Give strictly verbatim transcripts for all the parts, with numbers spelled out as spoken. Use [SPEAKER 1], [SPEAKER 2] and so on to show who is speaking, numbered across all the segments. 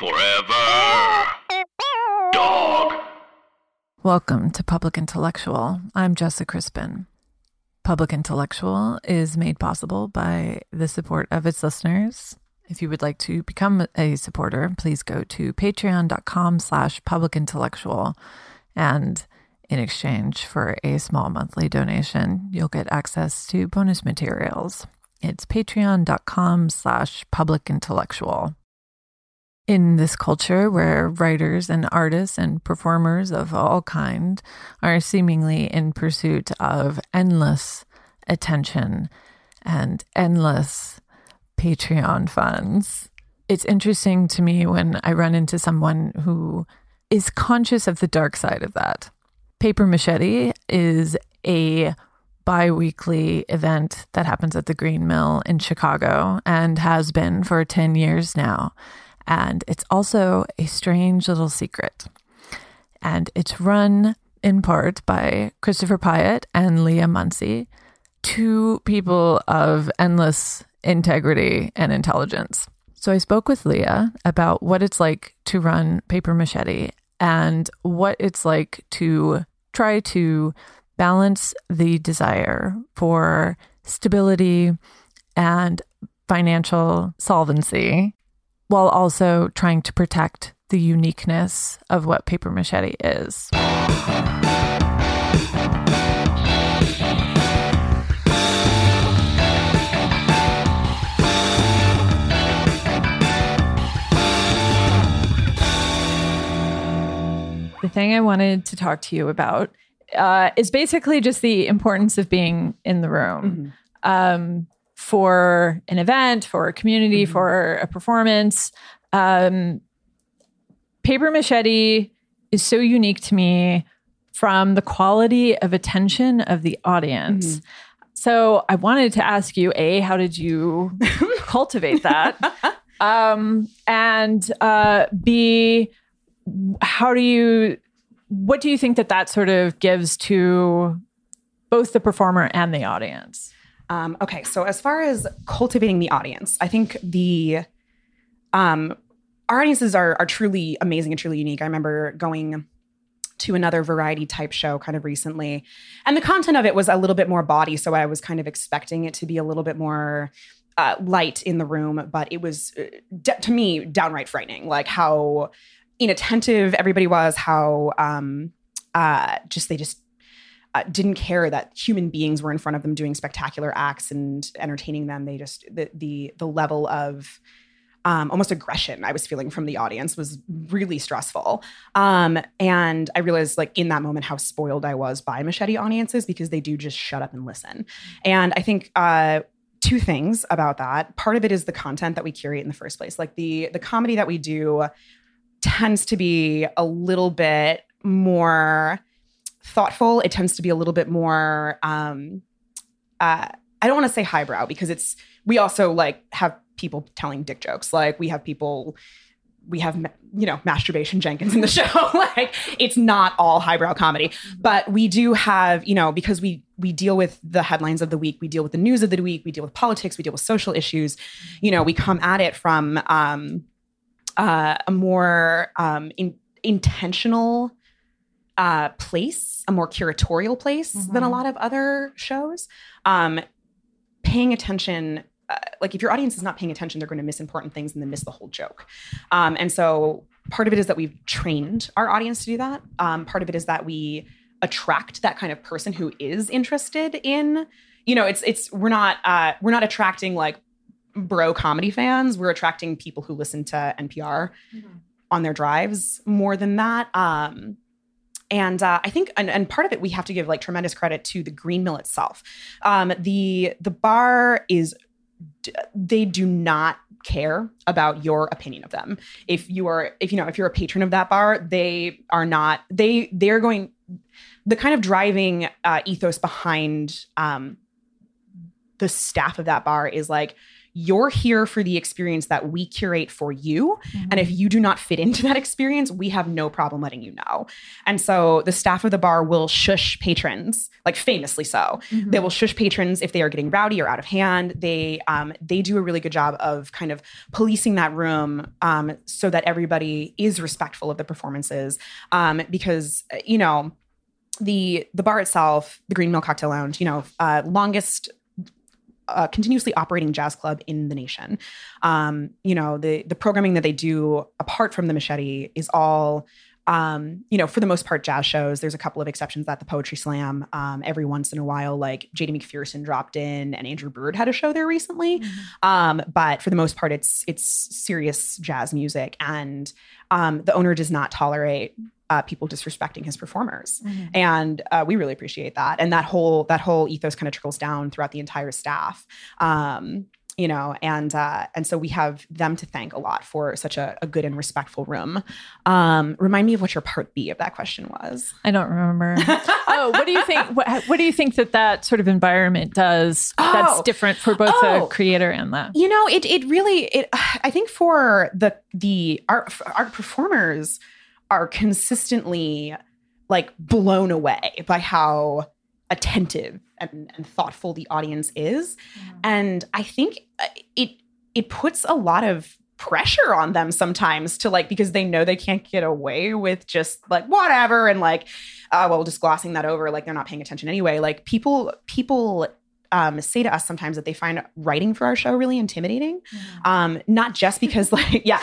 [SPEAKER 1] Forever. Dog.
[SPEAKER 2] Welcome to Public Intellectual. I'm Jessa Crispin. Public Intellectual is made possible by the support of its listeners. If you would like to become a supporter, please go to patreon.com slash publicintellectual. And in exchange for a small monthly donation, you'll get access to bonus materials. It's patreon.com slash publicintellectual. In this culture where writers and artists and performers of all kind are seemingly in pursuit of endless attention and endless Patreon funds, it's interesting to me when I run into someone who is conscious of the dark side of that. Paper Machete is a bi-weekly event that happens at the Green Mill in Chicago and has been for ten years now. And it's also a strange little secret. And it's run in part by Christopher Pyatt and Leah Muncy, two people of endless integrity and intelligence. So I spoke with Leah about what it's like to run Paper Machete and what it's like to try to balance the desire for stability and financial solvency while also trying to protect the uniqueness of what Paper Machete is. The thing I wanted to talk to you about uh, is basically just the importance of being in the room mm-hmm. um, for an event, for a community, mm-hmm. for a performance. Um, Paper Machete is so unique to me from the quality of attention of the audience. Mm-hmm. So I wanted to ask you, A, how did you cultivate that? Um, and uh, B, how do you, what do you think that that sort of gives to both the performer and the audience?
[SPEAKER 3] Um, okay, so as far as cultivating the audience, I think the um, our audiences are are truly amazing and truly unique. I remember going to another variety type show kind of recently, and the content of it was a little bit more body, so I was kind of expecting it to be a little bit more uh, light in the room, but it was, uh, de- to me, downright frightening, like how inattentive everybody was, how um, uh, just they just uh, didn't care that human beings were in front of them doing spectacular acts and entertaining them. They just, the the, the level of um, almost aggression I was feeling from the audience was really stressful. Um, and I realized like in that moment how spoiled I was by Machete audiences because they do just shut up and listen. And I think uh, two things about that. Part of it is the content that we curate in the first place. Like the the comedy that we do tends to be a little bit more thoughtful. It tends to be a little bit more, um, uh, I don't want to say highbrow because it's, we also like have people telling dick jokes. Like we have people, we have, you know, Masturbation Jenkins in the show. Like it's not all highbrow comedy, but we do have, you know, because we, we deal with the headlines of the week, we deal with the news of the week, we deal with politics, we deal with social issues, you know, we come at it from, um, Uh, a more um, in, intentional uh, place, a more curatorial place mm-hmm. than a lot of other shows. Um, paying attention, uh, like if your audience is not paying attention, they're going to miss important things and then miss the whole joke. Um, and so part of it is that we've trained our audience to do that. Um, part of it is that we attract that kind of person who is interested in, you know, it's it's we're not uh, we're not attracting like bro comedy fans. We're attracting people who listen to N P R mm-hmm. on their drives more than that. Um, and uh, I think, and, and part of it, we have to give like tremendous credit to the Green Mill itself. Um, the the bar is, they do not care about your opinion of them. If you are, if you know, if you're a patron of that bar, they are not. They they're going. The kind of driving uh, ethos behind um, the staff of that bar is like, you're here for the experience that we curate for you. Mm-hmm. And if you do not fit into that experience, we have no problem letting you know. And so the staff of the bar will shush patrons, like famously so. Mm-hmm. They will shush patrons if they are getting rowdy or out of hand. They um, they do a really good job of kind of policing that room um, so that everybody is respectful of the performances. Um, because, you know, the the bar itself, the Green Mill Cocktail Lounge, you know, uh, longest uh, continuously operating jazz club in the nation. Um, you know, the the programming that they do apart from the Machete is all, um, you know, for the most part, jazz shows. There's a couple of exceptions at the Poetry Slam. Um, every once in a while, like J D McPherson dropped in and Andrew Bird had a show there recently. Mm-hmm. Um, but for the most part, it's it's serious jazz music. And um, the owner does not tolerate Uh, people disrespecting his performers. Mm-hmm. And uh, we really appreciate that. And that whole that whole ethos kind of trickles down throughout the entire staff. Um, you know, and uh, and so we have them to thank a lot for such a, a good and respectful room. Um, remind me of what your part B of that question was.
[SPEAKER 2] I don't remember. Oh, what do you think? What, what do you think that that sort of environment does oh, that's different for both oh, the creator and the?
[SPEAKER 3] You know, it it really it. I think for the the art art performers are consistently like blown away by how attentive and, and thoughtful the audience is. Mm. And I think it it puts a lot of pressure on them sometimes to like, because they know they can't get away with just like whatever and like, uh, well, just glossing that over, like they're not paying attention anyway. Like people, people Um, say to us sometimes that they find writing for our show really intimidating. Mm. Um, not just because like, yeah,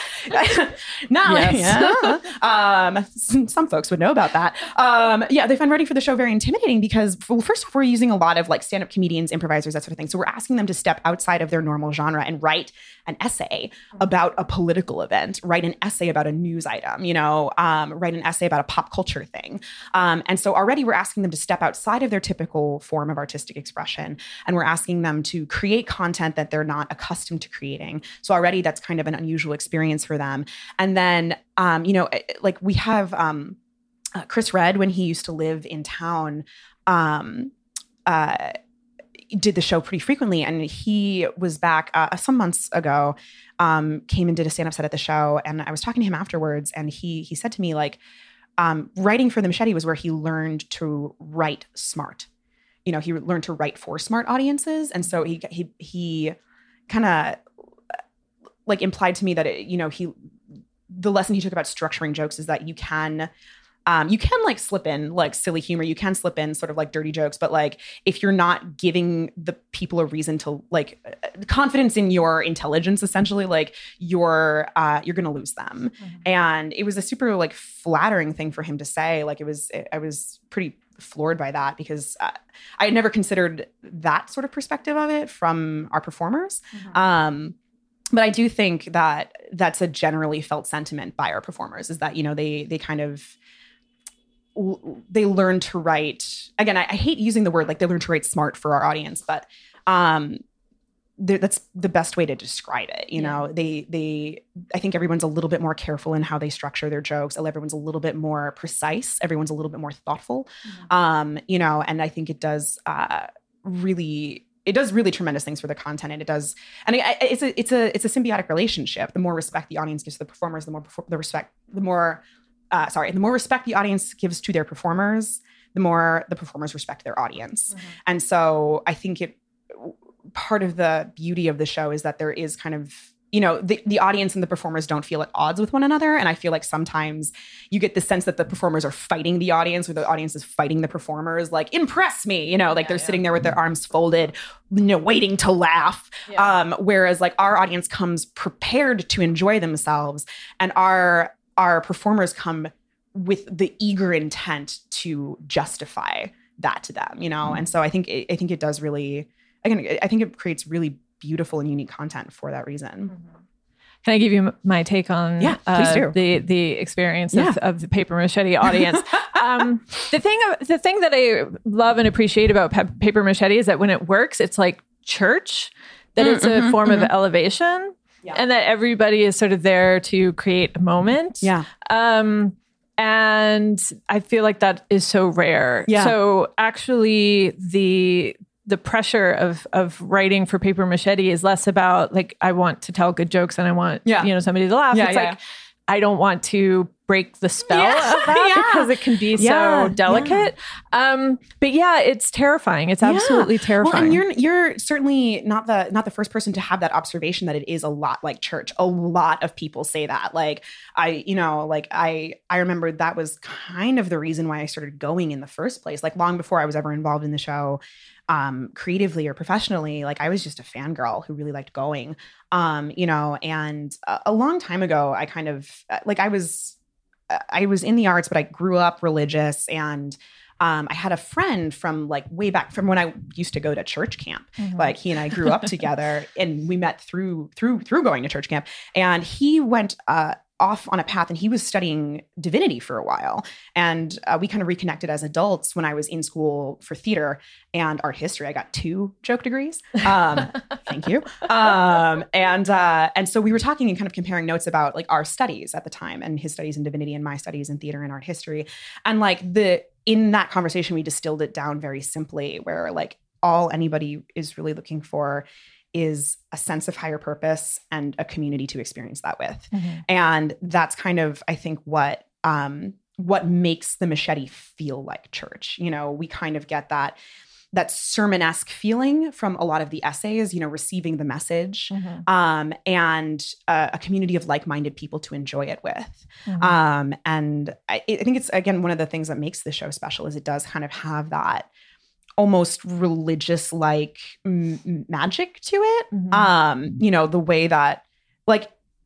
[SPEAKER 3] not like, yeah. Um, some, some folks would know about that. Um, yeah, they find writing for the show very intimidating because, well, first off, we're using a lot of like stand-up comedians, improvisers, that sort of thing. So we're asking them to step outside of their normal genre and write an essay mm. about a political event, write an essay about a news item, you know, um, write an essay about a pop culture thing. Um, and so already we're asking them to step outside of their typical form of artistic expression. And we're asking them to create content that they're not accustomed to creating. So already that's kind of an unusual experience for them. And then, um, you know, like we have um, uh, Chris Redd, when he used to live in town, um, uh, did the show pretty frequently. And he was back uh, some months ago, um, came and did a stand-up set at the show. And I was talking to him afterwards. And he he said to me, like, um, writing for the Machete was where he learned to write smart. You know, he learned to write for smart audiences. And so he he he kind of like implied to me that, it, you know, he the lesson he took about structuring jokes is that you can um, you can like slip in like silly humor. You can slip in sort of like dirty jokes. But like if you're not giving the people a reason to like uh, confidence in your intelligence, essentially, like you're uh, you're going to lose them. Mm-hmm. And it was a super like flattering thing for him to say. Like it was it, I was pretty floored by that because uh, I had never considered that sort of perspective of it from our performers. Mm-hmm. Um, but I do think that that's a generally felt sentiment by our performers is that, you know, they, they kind of, they learn to write, again, I, I hate using the word, like they learn to write smart for our audience, but um, that's the best way to describe it. You yeah. know, they, they, I think everyone's a little bit more careful in how they structure their jokes. Everyone's a little bit more precise. Everyone's a little bit more thoughtful. Mm-hmm. Um, you know, and I think it does uh, really, it does really tremendous things for the content. And it does, and it, it's a, it's a, it's a symbiotic relationship. The more respect the audience gives to the performers, the more perfor- the respect, the more, uh, sorry, the more respect the audience gives to their performers, the more the performers respect their audience. Mm-hmm. And so I think it, part of the beauty of the show is that there is kind of, you know, the, the audience and the performers don't feel at odds with one another. And I feel like sometimes you get the sense that the performers are fighting the audience or the audience is fighting the performers, like, impress me, you know, like yeah, they're yeah. sitting there with their arms folded, you know, waiting to laugh. Yeah. Um, whereas like our audience comes prepared to enjoy themselves and our, our performers come with the eager intent to justify that to them, you know? Mm-hmm. And so I think, it, I think it does really, again, I think it creates really beautiful and unique content for that reason.
[SPEAKER 2] Mm-hmm. Can I give you my take on
[SPEAKER 3] yeah, please
[SPEAKER 2] uh,
[SPEAKER 3] do.
[SPEAKER 2] the the experience
[SPEAKER 3] yeah.
[SPEAKER 2] of, of the Paper Machete audience? um, the thing the thing that I love and appreciate about pe- Paper Machete is that when it works, it's like church, that mm-hmm, it's a form mm-hmm. of elevation, yeah. and that everybody is sort of there to create a moment.
[SPEAKER 3] Yeah.
[SPEAKER 2] Um, and I feel like that is so rare.
[SPEAKER 3] Yeah.
[SPEAKER 2] So actually, the the pressure of of writing for Paper Machete is less about like, I want to tell good jokes and I want,
[SPEAKER 3] yeah.
[SPEAKER 2] you know, somebody to laugh.
[SPEAKER 3] Yeah,
[SPEAKER 2] it's
[SPEAKER 3] yeah,
[SPEAKER 2] like,
[SPEAKER 3] yeah.
[SPEAKER 2] I don't want to break the spell
[SPEAKER 3] Yeah,
[SPEAKER 2] of that
[SPEAKER 3] yeah.
[SPEAKER 2] because it can be
[SPEAKER 3] Yeah,
[SPEAKER 2] so delicate. Yeah. Um, but yeah, it's terrifying. It's absolutely
[SPEAKER 3] yeah.
[SPEAKER 2] terrifying.
[SPEAKER 3] Well, and you're you're certainly not the not the first person to have that observation that it is a lot like church. A lot of people say that. Like I, you know, like I I remember that was kind of the reason why I started going in the first place. Like long before I was ever involved in the show, um, creatively or professionally, like I was just a fangirl who really liked going. Um, you know, and a, a long time ago, I kind of like I was. I was in the arts, but I grew up religious, and um, I had a friend from like way back from when I used to go to church camp. Mm-hmm. Like he and I grew up together, and we met through through through going to church camp. And he went uh, off on a path, and he was studying divinity for a while. And uh, we kind of reconnected as adults when I was in school for theater and art history. I got two joke degrees. Um, thank you. Um, and uh, and so we were talking and kind of comparing notes about like our studies at the time, and his studies in divinity and my studies in theater and art history. And like the in that conversation, we distilled it down very simply, where like all anybody is really looking for is a sense of higher purpose and a community to experience that with. Mm-hmm. And that's kind of, I think, what um, what makes the Machete feel like church. You know, we kind of get that that sermon-esque feeling from a lot of the essays, you know, receiving the message, mm-hmm. um, and uh, a community of like-minded people to enjoy it with. Mm-hmm. Um, and I, I think it's, again, one of the things that makes the show special is it does kind of have that almost religious like m- magic to it. Mm-hmm. Um, you know, the way that like,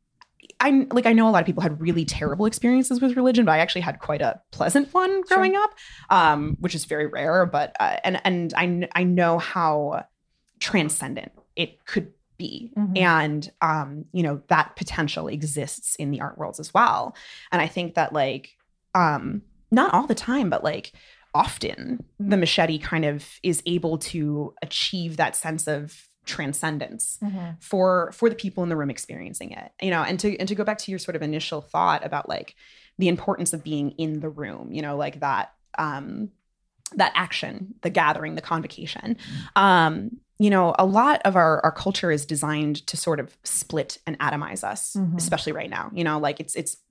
[SPEAKER 3] I like, I know a lot of people had really terrible experiences with religion, but I actually had quite a pleasant one growing sure. up, um, which is very rare, but, uh, and, and I, I know how transcendent it could be. Mm-hmm. And, um, you know, that potential exists in the art worlds as well. And I think that like, um, not all the time, but like, often the Machete kind of is able to achieve that sense of transcendence mm-hmm. for for the people in the room experiencing it, you know. And to and to go back to your sort of initial thought about like the importance of being in the room, you know, like that um, that action, the gathering, the convocation. Um, you know, a lot of our our culture is designed to sort of split and atomize us, mm-hmm. especially right now. You know, like it's it's.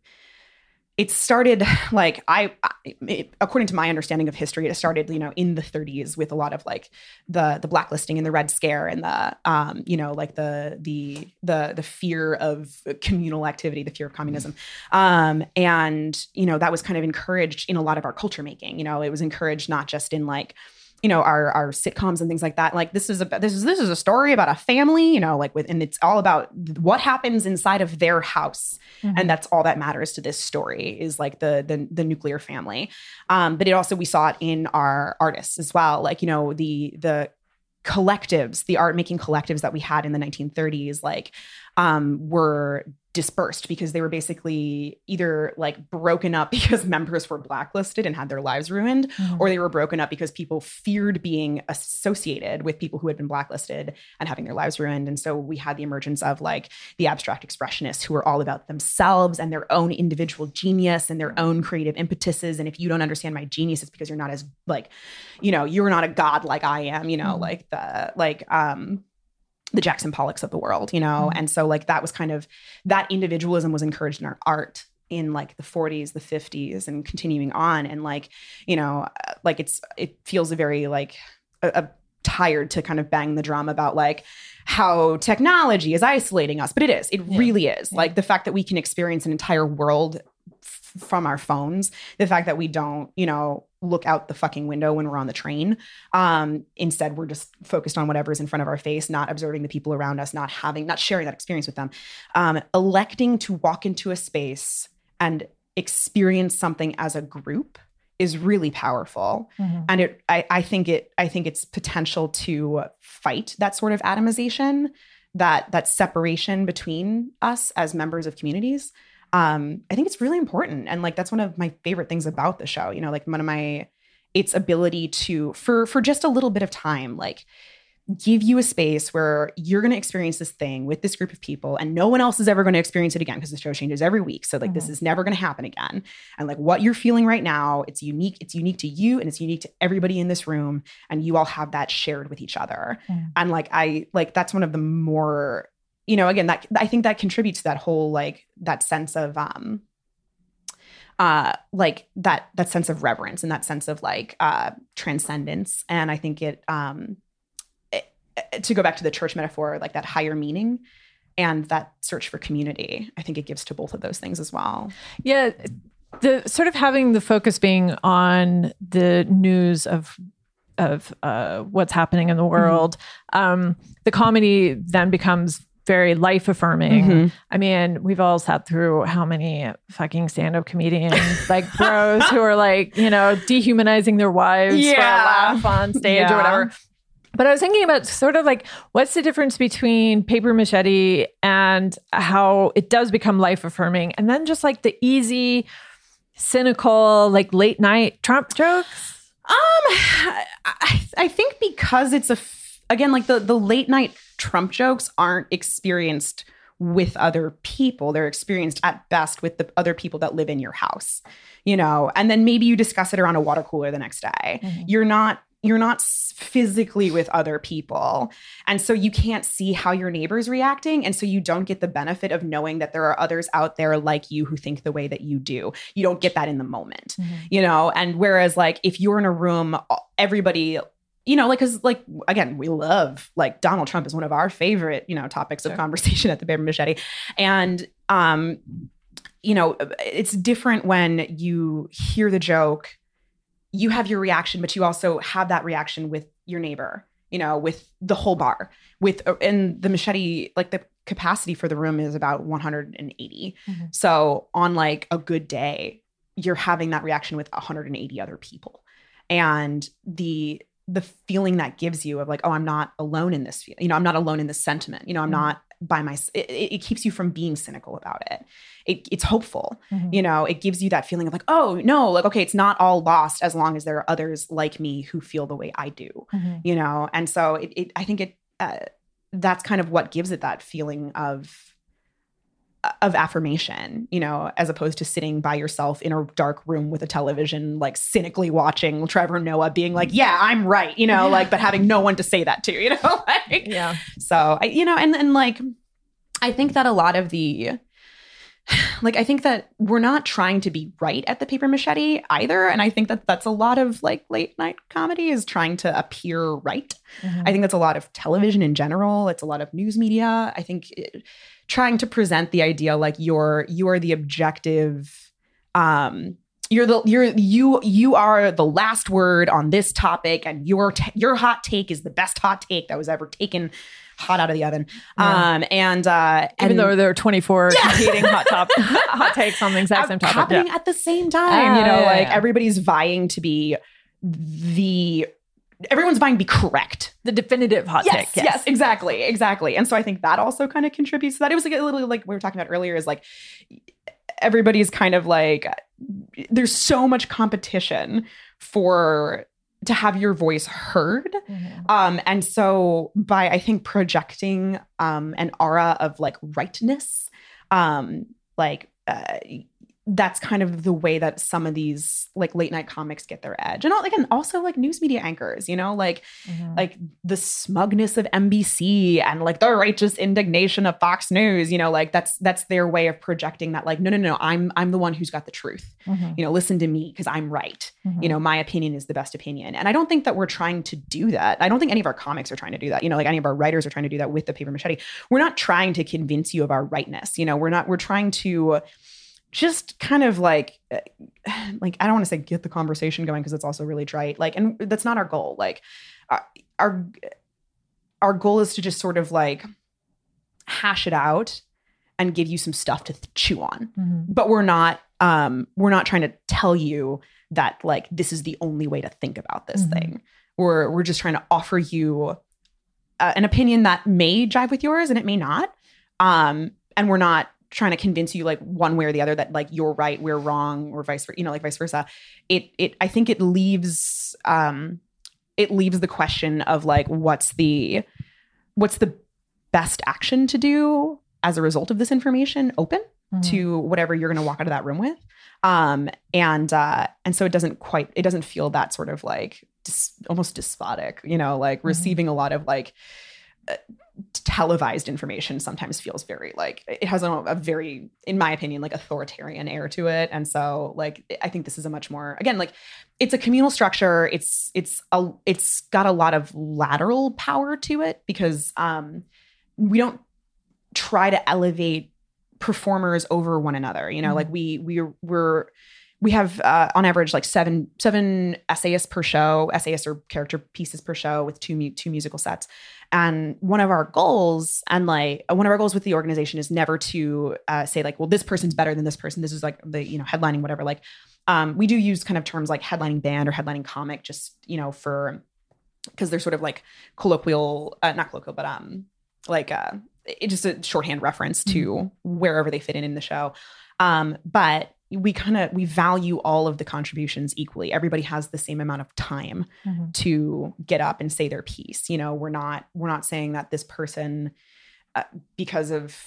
[SPEAKER 3] It started like I, it, according to my understanding of history, it started, you know, in the thirties with a lot of like the the blacklisting and the Red Scare and the, um, you know, like the the the the fear of communal activity, the fear of communism, um, and you know that was kind of encouraged in a lot of our culture making. You know, it was encouraged not just in like, you know, our our sitcoms and things like that. Like this is a this is this is a story about a family, you know, like with, and it's all about what happens inside of their house, mm-hmm. and that's all that matters to this story is like the the, the nuclear family. Um, but it also, we saw it in our artists as well, like, you know, the the collectives, the art making collectives that we had in the nineteen thirties, like um, were dispersed because they were basically either like broken up because members were blacklisted and had their lives ruined, mm-hmm. or they were broken up because people feared being associated with people who had been blacklisted and having their lives ruined. And so we had the emergence of like the abstract expressionists who were all about themselves and their own individual genius and their own creative impetuses. And if you don't understand my genius, it's because you're not as like, you know, you're not a god like I am, you know, mm-hmm. like the, like, um, the Jackson Pollocks of the world, you know? Mm-hmm. And so like, that was kind of, that individualism was encouraged in our art in like the forties, the fifties, and continuing on. And like, you know, like it's, it feels a very like a, a tired to kind of bang the drum about like how technology is isolating us, but it is, it yeah. really is. Yeah. Like the fact that we can experience an entire world f- from our phones, the fact that we don't, you know, look out the fucking window when we're on the train. Um, instead, we're just focused on whatever's in front of our face, not observing the people around us, not having, not sharing that experience with them. Um, electing to walk into a space and experience something as a group is really powerful. Mm-hmm. And it, I, I think it, I think it's potential to fight that sort of atomization, that, that separation between us as members of communities. Um, I think it's really important. And like, that's one of my favorite things about the show, you know, like one of my, its ability to, for, for just a little bit of time, like give you a space where you're going to experience this thing with this group of people and no one else is ever going to experience it again because the show changes every week. So like, mm-hmm. this is never going to happen again. And like what you're feeling right now, it's unique. It's unique to you and it's unique to everybody in this room. And you all have that shared with each other. Mm. And like, I like, that's one of the more, you know, again, that I think that contributes to that whole, like that sense of, um, uh, like that, that sense of reverence and that sense of like, uh, transcendence. And I think it, um, to go back to the church metaphor, like that higher meaning and that search for community, I think it gives to both of those things as well.
[SPEAKER 2] Yeah. The sort of having the focus being on the news of, of uh, what's happening in the world. Mm-hmm. Um, the comedy then becomes very life affirming. Mm-hmm. I mean, we've all sat through how many fucking stand-up comedians, like bros who are like, you know, dehumanizing their wives yeah. for a laugh on stage yeah. or whatever. But I was thinking about sort of like, what's the difference between Paper Machete and how it does become life affirming? And then just like the easy, cynical, like late night Trump jokes?
[SPEAKER 3] Um, I, I think because it's a, f- again, like the, the late night Trump jokes aren't experienced with other people. They're experienced at best with the other people that live in your house, you know, and then maybe you discuss it around a water cooler the next day. Mm-hmm. You're not You're not physically with other people. And so you can't see how your neighbor's reacting. And so you don't get the benefit of knowing that there are others out there like you who think the way that you do. You don't get that in the moment, mm-hmm. you know? And whereas like, if you're in a room, everybody, you know, like, cause like, again, we love like Donald Trump is one of our favorite, you know, topics sure. of conversation at the Paper Machete. And, um, you know, it's different when you hear the joke, you have your reaction, but you also have that reaction with your neighbor, you know, with the whole bar, with, and the Machete, like the capacity for the room is about one hundred eighty. Mm-hmm. So on like a good day, you're having that reaction with one hundred eighty other people. And the, the feeling that gives you of like, oh, I'm not alone in this, you know, I'm not alone in this sentiment, you know, I'm mm-hmm. not by my, it, it keeps you from being cynical about it. It it's hopeful, mm-hmm. you know, it gives you that feeling of like, oh no, like, okay, it's not all lost as long as there are others like me who feel the way I do, mm-hmm. you know? And so it, it I think it, uh, that's kind of what gives it that feeling of, of affirmation, you know, as opposed to sitting by yourself in a dark room with a television, like cynically watching Trevor Noah being like, yeah, I'm right, you know, yeah. like, but having no one to say that to, you know, like,
[SPEAKER 2] yeah.
[SPEAKER 3] So I, you know, and and like, I think that a lot of the, like, I think that we're not trying to be right at the Paper Machete either. And I think that that's a lot of like late night comedy is trying to appear right. Mm-hmm. I think that's a lot of television in general. It's a lot of news media. I think it, trying to present the idea like you're you're the objective, um, you're the you're you you are the last word on this topic, and your t- your hot take is the best hot take that was ever taken hot out of the oven. Yeah. Um, and uh,
[SPEAKER 2] even
[SPEAKER 3] and,
[SPEAKER 2] though there are twenty-four yeah. competing hot top hot takes on the exact same topic,
[SPEAKER 3] happening
[SPEAKER 2] yeah.
[SPEAKER 3] at the same time.
[SPEAKER 2] Uh,
[SPEAKER 3] you know,
[SPEAKER 2] yeah,
[SPEAKER 3] like
[SPEAKER 2] yeah.
[SPEAKER 3] everybody's vying to be the. Everyone's vying to be correct.
[SPEAKER 2] The definitive hot
[SPEAKER 3] yes,
[SPEAKER 2] take. Yes.
[SPEAKER 3] yes, exactly. Exactly. And so I think that also kind of contributes to that. It was like a little like we were talking about earlier is like everybody's kind of like there's so much competition for to have your voice heard. Mm-hmm. Um, and so by I think projecting um, an aura of like rightness, um, like uh, that's kind of the way that some of these like late night comics get their edge. And all, again, also like news media anchors, you know, like, mm-hmm. like the smugness of N B C and like the righteous indignation of Fox News, you know, like that's, that's their way of projecting that like, no, no, no, I'm, I'm the one who's got the truth, mm-hmm. you know, listen to me because I'm right. Mm-hmm. You know, my opinion is the best opinion. And I don't think that we're trying to do that. I don't think any of our comics are trying to do that. You know, like any of our writers are trying to do that with the Paper Machete. We're not trying to convince you of our rightness. You know, we're not, we're trying to just kind of like, like, I don't want to say get the conversation going because it's also really trite. Like, and that's not our goal. Like our, our, our goal is to just sort of like hash it out and give you some stuff to th- chew on. Mm-hmm. But we're not, um, we're not trying to tell you that like, this is the only way to think about this mm-hmm. thing. We're, we're just trying to offer you uh, an opinion that may jive with yours and it may not. Um, and we're not trying to convince you like one way or the other that like you're right, we're wrong, or vice versa, you know, like vice versa. It, it, I think it leaves, um, it leaves the question of like, what's the, what's the best action to do as a result of this information open mm-hmm. to whatever you're going to walk out of that room with. Um, and, uh, and so it doesn't quite, it doesn't feel that sort of like dis- almost despotic, you know, like mm-hmm. receiving a lot of like uh, televised information sometimes feels very like, it has a, a very, in my opinion, like authoritarian air to it. And so like, I think this is a much more, again, like it's a communal structure. It's, it's a, it's got a lot of lateral power to it because, um, we don't try to elevate performers over one another. You know, mm-hmm. like we, we, we're, we have uh, on average like seven, seven essayists per show, essayists or character pieces per show with two, mu- two musical sets. And one of our goals and like one of our goals with the organization is never to uh, say like, well, this person's better than this person. This is like the, you know, headlining, whatever. Like um, we do use kind of terms like headlining band or headlining comic, just, you know, for, cause they're sort of like colloquial, uh, not colloquial, but um, like uh, it just a shorthand reference to mm-hmm. wherever they fit in in the show. Um, but we kind of, we value all of the contributions equally. Everybody has the same amount of time mm-hmm. to get up and say their piece. You know, we're not, we're not saying that this person, uh, because of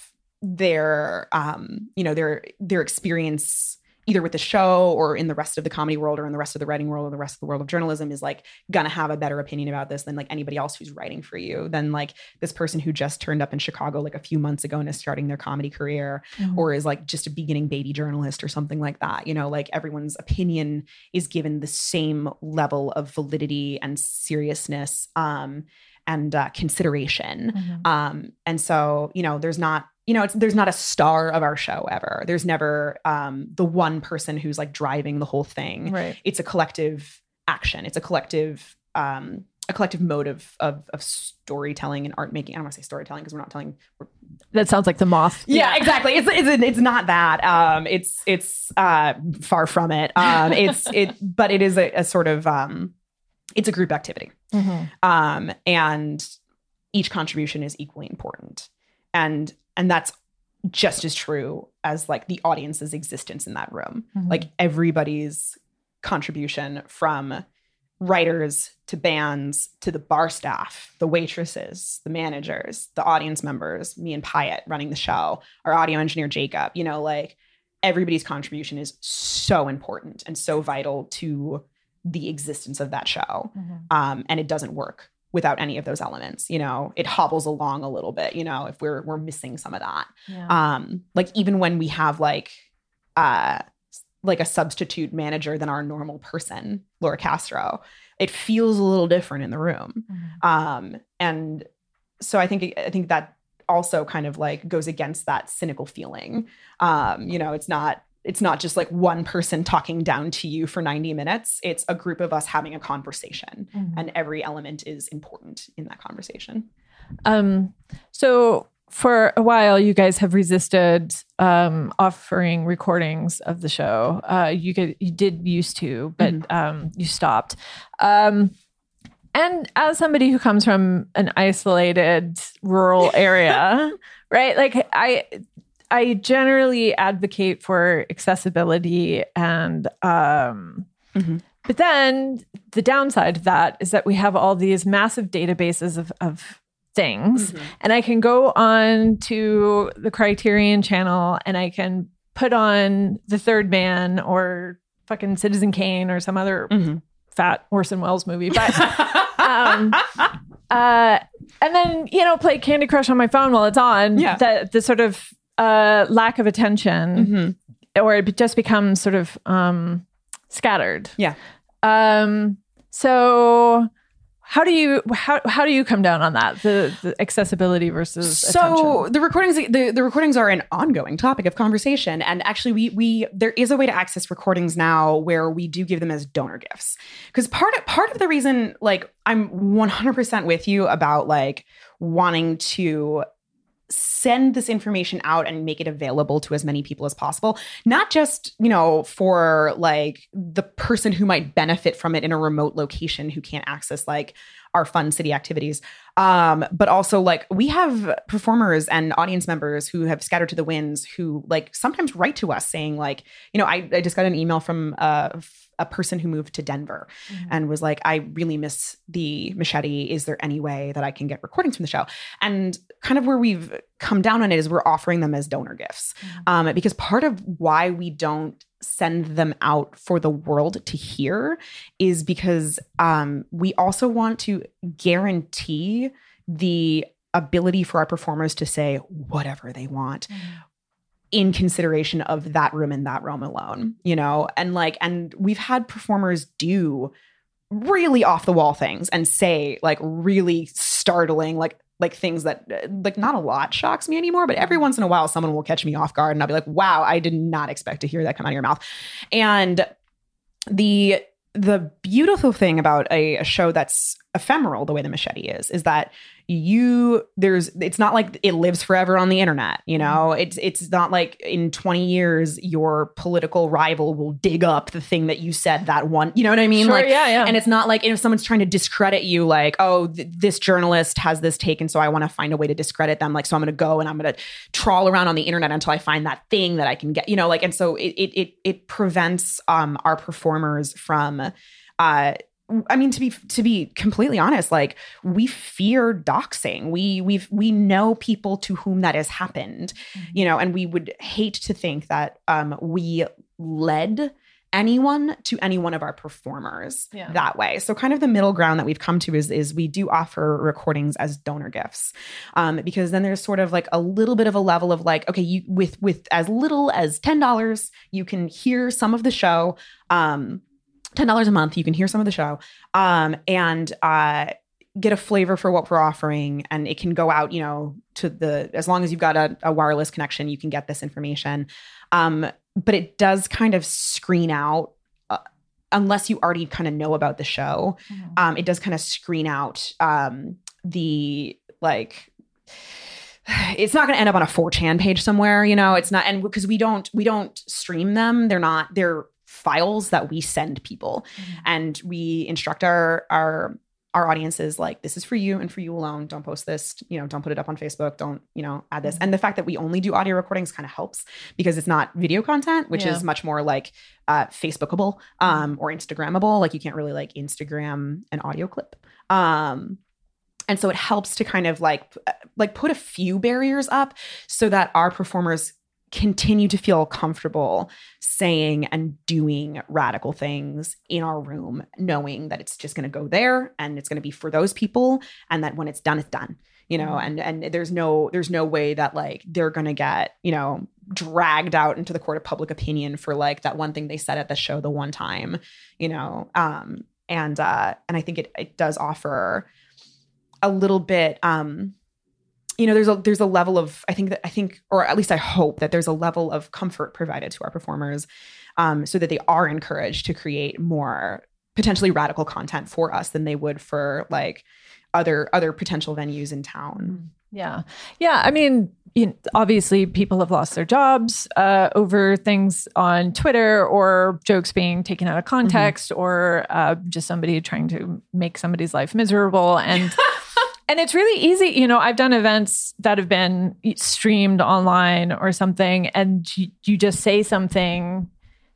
[SPEAKER 3] their, um, you know, their, their experience either with the show or in the rest of the comedy world or in the rest of the writing world or the rest of the world of journalism is like gonna have a better opinion about this than like anybody else who's writing for you, than like this person who just turned up in Chicago like a few months ago and is starting their comedy career mm-hmm. or is like just a beginning baby journalist or something like that. You know, like everyone's opinion is given the same level of validity and seriousness um, and uh, consideration. Mm-hmm. Um, and so, you know, there's not, you know, it's, there's not a star of our show ever. There's never um, the one person who's like driving the whole thing.
[SPEAKER 2] Right.
[SPEAKER 3] It's a collective action. It's a collective, um, a collective mode of, of, of storytelling and art making. I don't want to say storytelling because we're not telling. We're,
[SPEAKER 2] that sounds like The Moth.
[SPEAKER 3] Yeah, exactly. It's it's it's not that. Um, it's it's uh, far from it. Um, it's it, but it is a, a sort of um, it's a group activity, mm-hmm. um, and each contribution is equally important, and. And that's just as true as like the audience's existence in that room. Mm-hmm. Like everybody's contribution from writers to bands to the bar staff, the waitresses, the managers, the audience members, me and Pyatt running the show, our audio engineer, Jacob, you know, like everybody's contribution is so important and so vital to the existence of that show. Mm-hmm. Um, and it doesn't work without any of those elements. You know, it hobbles along a little bit, you know, if we're, we're missing some of that. Yeah. Um, like even when we have like, uh, like a substitute manager than our normal person, Laura Castro, it feels a little different in the room. Mm-hmm. Um, and so I think, I think that also kind of like goes against that cynical feeling. Um, you know, it's not, It's not just like one person talking down to you for ninety minutes. It's a group of us having a conversation mm-hmm. and every element is important in that conversation. Um,
[SPEAKER 2] so for a while, you guys have resisted um, offering recordings of the show. Uh, you could, you did used to, but mm-hmm. um, you stopped. Um, and as somebody who comes from an isolated rural area, right? Like I... I generally advocate for accessibility and, um, mm-hmm. but then the downside of that is that we have all these massive databases of, of things mm-hmm. and I can go on to the Criterion channel and I can put on The Third Man or fucking Citizen Kane or some other mm-hmm. fat Orson Welles movie. But, um, uh, and then, you know, play Candy Crush on my phone while it's on.
[SPEAKER 3] Yeah.
[SPEAKER 2] The, the sort of, Uh, lack of attention mm-hmm. or it just becomes sort of um, scattered.
[SPEAKER 3] Yeah.
[SPEAKER 2] Um, so how do you how how do you come down on that? The, the accessibility versus
[SPEAKER 3] so
[SPEAKER 2] attention?
[SPEAKER 3] the recordings the, the recordings are an ongoing topic of conversation. And actually we we there is a way to access recordings now where we do give them as donor gifts. Because part of part of the reason like I'm one hundred percent with you about like wanting to send this information out and make it available to as many people as possible. Not just, you know, for like the person who might benefit from it in a remote location who can't access like our fun city activities. Um, but also like we have performers and audience members who have scattered to the winds who like sometimes write to us saying like, you know, I, I just got an email from uh, a person who moved to Denver mm-hmm. and was like, I really miss the Machete. Is there any way that I can get recordings from the show? And kind of where we've come down on it is we're offering them as donor gifts. Mm-hmm. Um, because part of why we don't send them out for the world to hear is because um, we also want to guarantee the ability for our performers to say whatever they want mm-hmm. in consideration of that room and that room alone, you know? And like, and we've had performers do really off the wall things and say like really startling, like, like things that like not a lot shocks me anymore, but every once in a while someone will catch me off guard and I'll be like, wow, I did not expect to hear that come out of your mouth. And the, the beautiful thing about a, a show that's ephemeral, the way the Machete is, is that you, there's, it's not like it lives forever on the internet, you know, it's, it's not like in twenty years, your political rival will dig up the thing that you said that one, you know what I mean?
[SPEAKER 2] Sure,
[SPEAKER 3] like,
[SPEAKER 2] yeah, yeah.
[SPEAKER 3] And it's not like if someone's trying to discredit you, like, oh, th- this journalist has this take. And so I want to find a way to discredit them. Like, so I'm going to go and I'm going to trawl around on the internet until I find that thing that I can get, you know, like, and so it, it, it, it prevents um, our performers from, uh, I mean, to be to be completely honest, like we fear doxing. We we've we know people to whom that has happened, mm-hmm. you know, and we would hate to think that um, we led anyone to any one of our performers yeah. that way. So kind of the middle ground that we've come to is is we do offer recordings as donor gifts, um, because then there's sort of like a little bit of a level of like, okay, you with with as little as ten dollars, you can hear some of the show. Um, ten dollars a month, you can hear some of the show um, and uh, get a flavor for what we're offering. And it can go out, you know, to the, as long as you've got a, a wireless connection, you can get this information. Um, but it does kind of screen out, uh, unless you already kind of know about the show, mm-hmm. um, it does kind of screen out um, the, like, it's not going to end up on a four chan page somewhere, you know, it's not, and because we don't, we don't stream them. They're not, they're files that we send people mm-hmm. and we instruct our, our, our audiences, like, this is for you and for you alone. Don't post this, you know, don't put it up on Facebook. Don't, you know, add this. Mm-hmm. And the fact that we only do audio recordings kind of helps because it's not video content, which yeah. is much more like uh, Facebookable um, or Instagrammable. Like you can't really like Instagram an audio clip. Um, and so it helps to kind of like, like put a few barriers up so that our performers continue to feel comfortable saying and doing radical things in our room, knowing that it's just going to go there and it's going to be for those people. And that when it's done, it's done, you know, mm-hmm. and, and there's no, there's no way that like, they're going to get, you know, dragged out into the court of public opinion for like that one thing they said at the show the one time, you know? Um, and, uh, and I think it, it does offer a little bit, um, you know, there's a there's a level of I think that I think, or at least I hope that there's a level of comfort provided to our performers, um, so that they are encouraged to create more potentially radical content for us than they would for like other other potential venues in town.
[SPEAKER 2] Yeah, yeah. I mean, you know, obviously, people have lost their jobs uh, over things on Twitter or jokes being taken out of context, mm-hmm. or uh, just somebody trying to make somebody's life miserable and. And it's really easy. You know, I've done events that have been streamed online or something, and you, you just say something,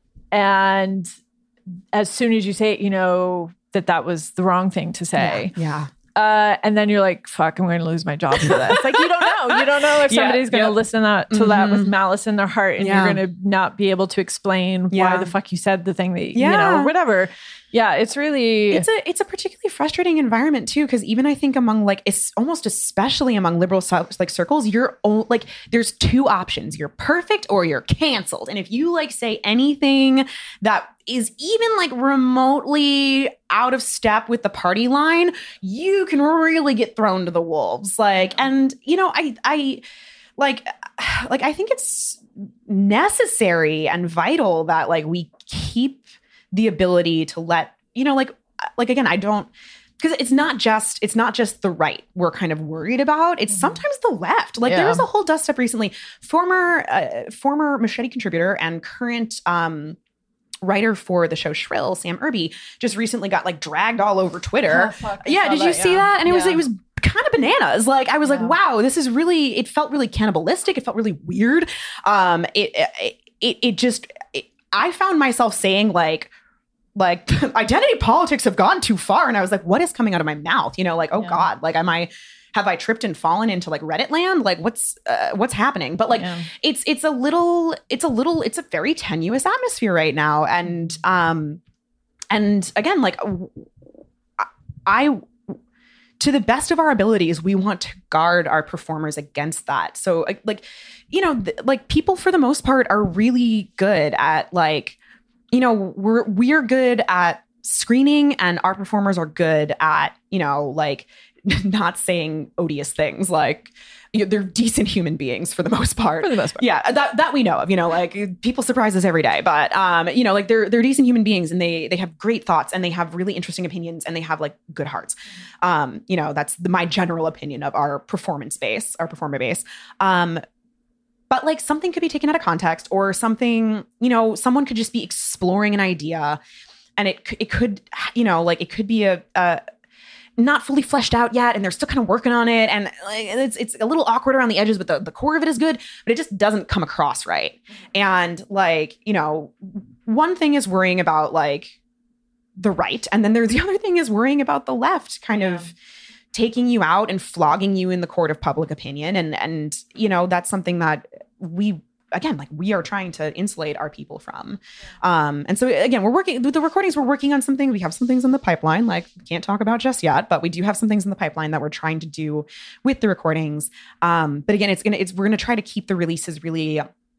[SPEAKER 2] and as soon as you say it, you know that that was the wrong thing to say.
[SPEAKER 3] Yeah. yeah.
[SPEAKER 2] Uh, and then you're like, fuck, I'm going to lose my job for this. Like, you don't know. You don't know if somebody's yeah, going to yep. listen that, to mm-hmm. that with malice in their heart, and yeah. you're going to not be able to explain yeah. why the fuck you said the thing that, yeah. you know, whatever. Yeah, it's really...
[SPEAKER 3] It's a it's a particularly frustrating environment, too, because even I think among, like, it's almost especially among liberal, like, circles, you're, o- like, there's two options. You're perfect or you're canceled. And if you, like, say anything that is even, like, remotely out of step with the party line, you can really get thrown to the wolves. Like, and, you know, I, I, like, like, I think it's necessary and vital that, like, we keep the ability to let, you know, like, like, again, I don't, because it's not just, it's not just the right we're kind of worried about. It's mm-hmm. sometimes the left. Like yeah. there was a whole dust up recently. Former, uh, former Machete contributor and current um, writer for the show Shrill, Sam Irby, just recently got like dragged all over Twitter.
[SPEAKER 2] Oh, fuck, I
[SPEAKER 3] yeah,
[SPEAKER 2] saw
[SPEAKER 3] did you
[SPEAKER 2] that,
[SPEAKER 3] see
[SPEAKER 2] yeah.
[SPEAKER 3] that? And it was
[SPEAKER 2] Yeah.
[SPEAKER 3] it was kind of bananas. Like I was
[SPEAKER 2] Yeah.
[SPEAKER 3] like, wow, this is really. It felt really cannibalistic. It felt really weird. Um, it it it, it just. It, I found myself saying like. Like identity politics have gone too far. And I was like, what is coming out of my mouth? You know, like, oh
[SPEAKER 2] Yeah.
[SPEAKER 3] God, like, am I, have I tripped and fallen into like Reddit land? Like what's, uh, what's happening? But like,
[SPEAKER 2] Yeah.
[SPEAKER 3] it's, it's a little, it's a little, it's a very tenuous atmosphere right now. And, um, and again, like I, to the best of our abilities, we want to guard our performers against that. So like, like you know, th- like people for the most part are really good at like, you know, we're we're good at screening, and our performers are good at, you know, like not saying odious things. Like, you know, they're decent human beings for the most part.
[SPEAKER 2] For the most part.
[SPEAKER 3] Yeah, that that we know of. You know, like people surprise us every day, but um, you know, like they're they're decent human beings, and they they have great thoughts, and they have really interesting opinions, and they have like good hearts. Um, you know, that's the, my general opinion of our performance base, our performer base. Um. But like something could be taken out of context, or something, you know, someone could just be exploring an idea, and it it could, you know, like it could be a, a not fully fleshed out yet, and they're still kind of working on it, and like, it's it's a little awkward around the edges, but the, the core of it is good, but it just doesn't come across right. And like, you know, one thing is worrying about like the right, and then there's the other thing is worrying about the left, kind
[SPEAKER 2] Yeah.
[SPEAKER 3] of taking you out and flogging you in the court of public opinion. And, and, you know, that's something that we, again, like we are trying to insulate our people from. Um, and so again, we're working with the recordings. We're working on something. We have some things in the pipeline, like we can't talk about just yet, but we do have some things in the pipeline that we're trying to do with the recordings. Um, but again, it's going to, it's, we're going to try to keep the releases really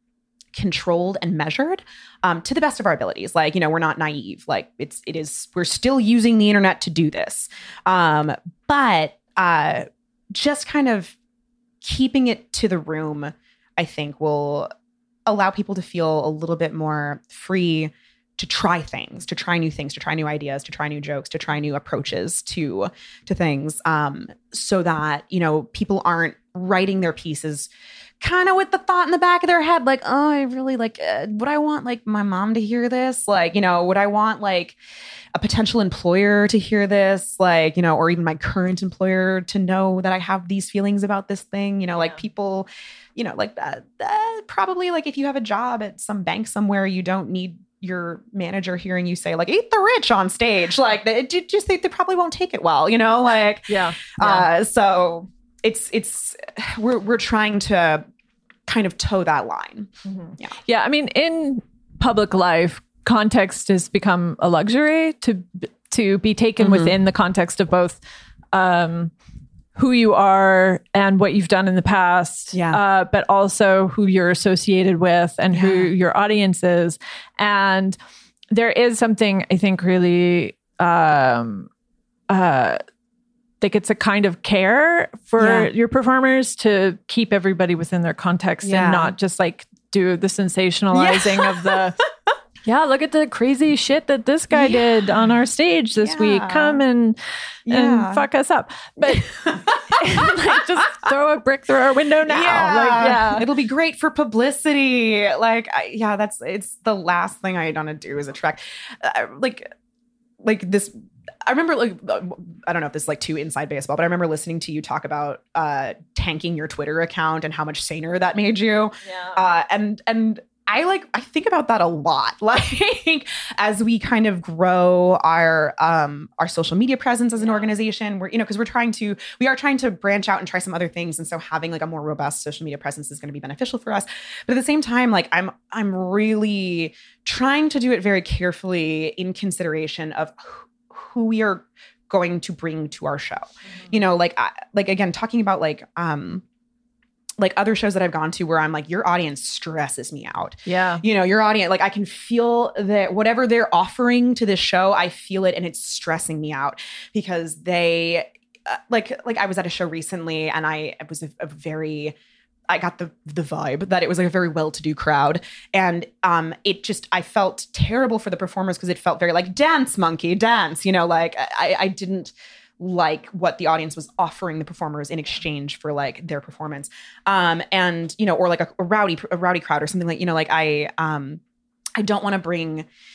[SPEAKER 3] controlled and measured um, to the best of our abilities. Like, you know, we're not naive. Like it's, it is, we're still using the internet to do this. Um, but uh, just kind of keeping it to the room, I think will allow people to feel a little bit more free to try things, to try new things, to try new ideas, to try new jokes, to try new approaches to, to things. Um, so that, you know, people aren't writing their pieces kind of with the thought in the back of their head, like, oh, I really like, uh, would I want like my mom to hear this? Like, you know, would I want like a potential employer to hear this? Like, you know, or even my current employer to know that I have these feelings about this thing, you know, like
[SPEAKER 2] Yeah.
[SPEAKER 3] people, you know, like that, that probably like if you have a job at some bank somewhere, you don't need your manager hearing you say like, eat the rich on stage. Like they just, they, they probably won't take it well, you know, like,
[SPEAKER 2] Yeah.
[SPEAKER 3] uh, so it's, it's, we're, we're trying to kind of toe that line.
[SPEAKER 2] Mhm.
[SPEAKER 3] Yeah.
[SPEAKER 2] Yeah. I mean, in public life, context has become a luxury to, to be taken
[SPEAKER 3] Mhm.
[SPEAKER 2] within the context of both, um, who you are and what you've done in the past,
[SPEAKER 3] Yeah.
[SPEAKER 2] uh, but also who you're associated with and who
[SPEAKER 3] Yeah.
[SPEAKER 2] your audience is. And there is something I think really, um, uh, like it's a kind of care for
[SPEAKER 3] Yeah.
[SPEAKER 2] your performers to keep everybody within their context
[SPEAKER 3] Yeah.
[SPEAKER 2] and not just like do the sensationalizing of the, yeah, look at the crazy shit that this guy
[SPEAKER 3] Yeah.
[SPEAKER 2] did on our stage this week.
[SPEAKER 3] Yeah.
[SPEAKER 2] Come and
[SPEAKER 3] Yeah.
[SPEAKER 2] and fuck us up. But like, just throw a brick through our window now.
[SPEAKER 3] Yeah.
[SPEAKER 2] Like, yeah.
[SPEAKER 3] It'll be great for publicity. Like, I, yeah, that's, it's the last thing I want to do is attract, uh, like, like this. I remember, like, I don't know if this is like too inside baseball, but I remember listening to you talk about uh, tanking your Twitter account and how much saner that made you.
[SPEAKER 2] Yeah.
[SPEAKER 3] Uh, and, and, I like, I think about that a lot, like as we kind of grow our, um, our social media presence as an
[SPEAKER 2] Yeah.
[SPEAKER 3] organization, we're, you know, cause we're trying to, we are trying to branch out and try some other things. And so having like a more robust social media presence is going to be beneficial for us. But at the same time, like I'm, I'm really trying to do it very carefully in consideration of who, who we are going to bring to our show.
[SPEAKER 2] Mm-hmm.
[SPEAKER 3] You know, like, I, like again, talking about like, um, like other shows that I've gone to where I'm like, your audience stresses me out.
[SPEAKER 2] Yeah.
[SPEAKER 3] You know, your audience, like I can feel that whatever they're offering to this show, I feel it and it's stressing me out because they uh, like, like I was at a show recently and I it was a, a very, I got the the vibe that it was like a very well-to-do crowd. And um, it just, I felt terrible for the performers because it felt very like dance monkey, dance, you know, like I, I didn't like what the audience was offering the performers in exchange for like their performance. Um, and, you know, or like a, a rowdy, a rowdy crowd or something like, you know, like I, um, I don't want to bring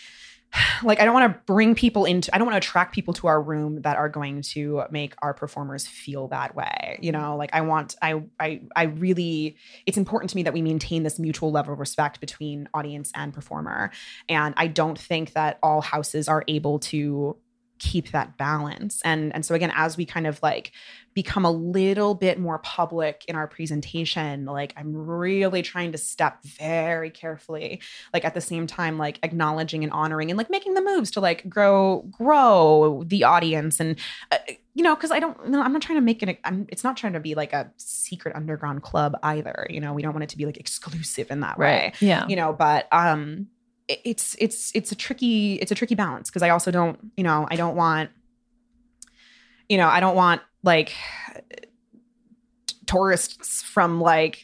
[SPEAKER 3] like, I don't want to bring people into, I don't want to attract people to our room that are going to make our performers feel that way. You know, like I want, I, I, I really, it's important to me that we maintain this mutual level of respect between audience and performer. And I don't think that all houses are able to keep that balance. And, and so again, as we kind of like become a little bit more public in our presentation, like I'm really trying to step very carefully, like at the same time, like acknowledging and honoring and like making the moves to like grow, grow the audience. And, uh, you know, cause I don't, no, I'm not trying to make it, I'm, it's not trying to be like a secret underground club either. You know, we don't want it to be like exclusive in that
[SPEAKER 2] Right.
[SPEAKER 3] way,
[SPEAKER 2] Yeah.
[SPEAKER 3] you know, but, um, it's it's it's a tricky it's a tricky balance because I also don't, you know, I don't want, you know, I don't want like t- tourists from like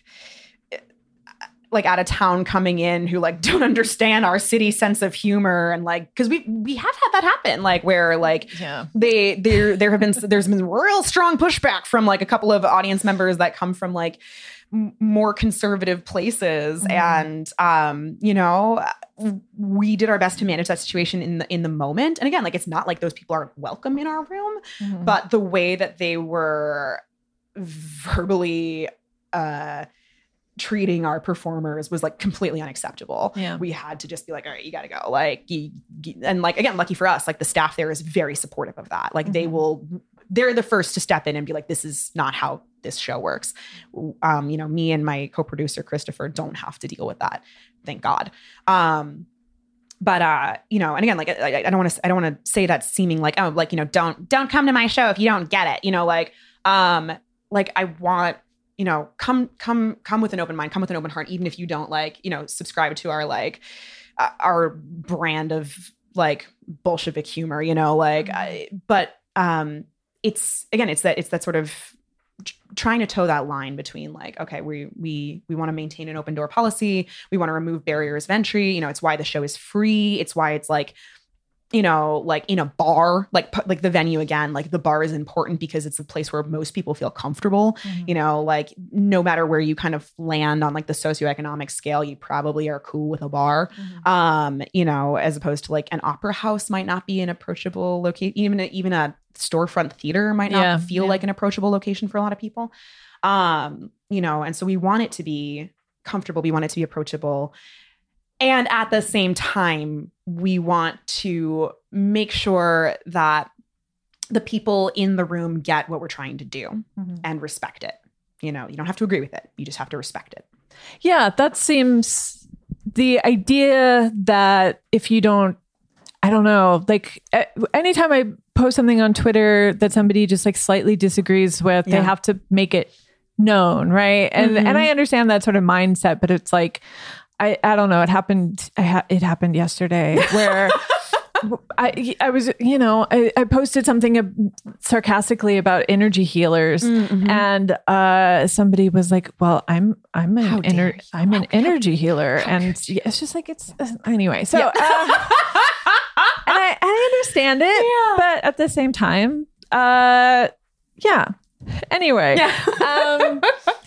[SPEAKER 3] like out of town coming in who like don't understand our city sense of humor and like because we we have had that happen like where like
[SPEAKER 2] yeah.
[SPEAKER 3] they there there have been there's been real strong pushback from like a couple of audience members that come from like more conservative places. Mm-hmm. And, um, you know, we did our best to manage that situation in the, in the moment. And again, like, it's not like those people aren't welcome in our room, mm-hmm. but the way that they were verbally, uh, treating our performers was like completely unacceptable.
[SPEAKER 2] Yeah.
[SPEAKER 3] We had to just be like, all right, you got to go. Like, you, you, and like, again, lucky for us, like the staff there is very supportive of that. Like mm-hmm. they will, they're the first to step in and be like, this is not how this show works. Um, you know, me and my co-producer, Christopher, don't have to deal with that. Thank God. Um, but, uh, you know, and again, like, I, I don't want to, I don't want to say that seeming like, oh, like, you know, don't, don't come to my show if you don't get it, you know, like, um, like I want, you know, come, come, come with an open mind, come with an open heart, even if you don't like, you know, subscribe to our, like, uh, our brand of like Bolshevik humor, you know, like, I, but, um, it's, again, it's that, it's that sort of trying to toe that line between like, okay, we, we, we want to maintain an open door policy. We want to remove barriers of entry. You know, it's why the show is free. It's why it's like, you know, like in a bar, like, like the venue again, like the bar is important because it's a place where most people feel comfortable, mm-hmm. you know, like no matter where you kind of land on like the socioeconomic scale, you probably are cool with a bar, mm-hmm. um, you know, as opposed to like an opera house might not be an approachable location. Even, a, even a storefront theater might not
[SPEAKER 2] yeah,
[SPEAKER 3] feel
[SPEAKER 2] yeah.
[SPEAKER 3] like an approachable location for a lot of people. Um, you know, and so we want it to be comfortable. We want it to be approachable. And at the same time, we want to make sure that the people in the room get what we're trying to do mm-hmm. and respect it. You know, you don't have to agree with it. You just have to respect it.
[SPEAKER 2] Yeah, that seems the idea that if you don't, I don't know, like anytime I post something on Twitter that somebody just like slightly disagrees with, yeah. they have to make it known, right? And mm-hmm. and I understand that sort of mindset, but it's like, I, I don't know. It happened. I ha- it happened yesterday where I I was, you know, I, I posted something sarcastically about energy healers, mm-hmm. and uh, somebody was like, "Well, I'm I'm an ener- I'm an energy healer," and it's just like it's anyway. So, yeah. uh, and I, I understand it, yeah. but at the same time, uh, yeah. Anyway, yeah. um,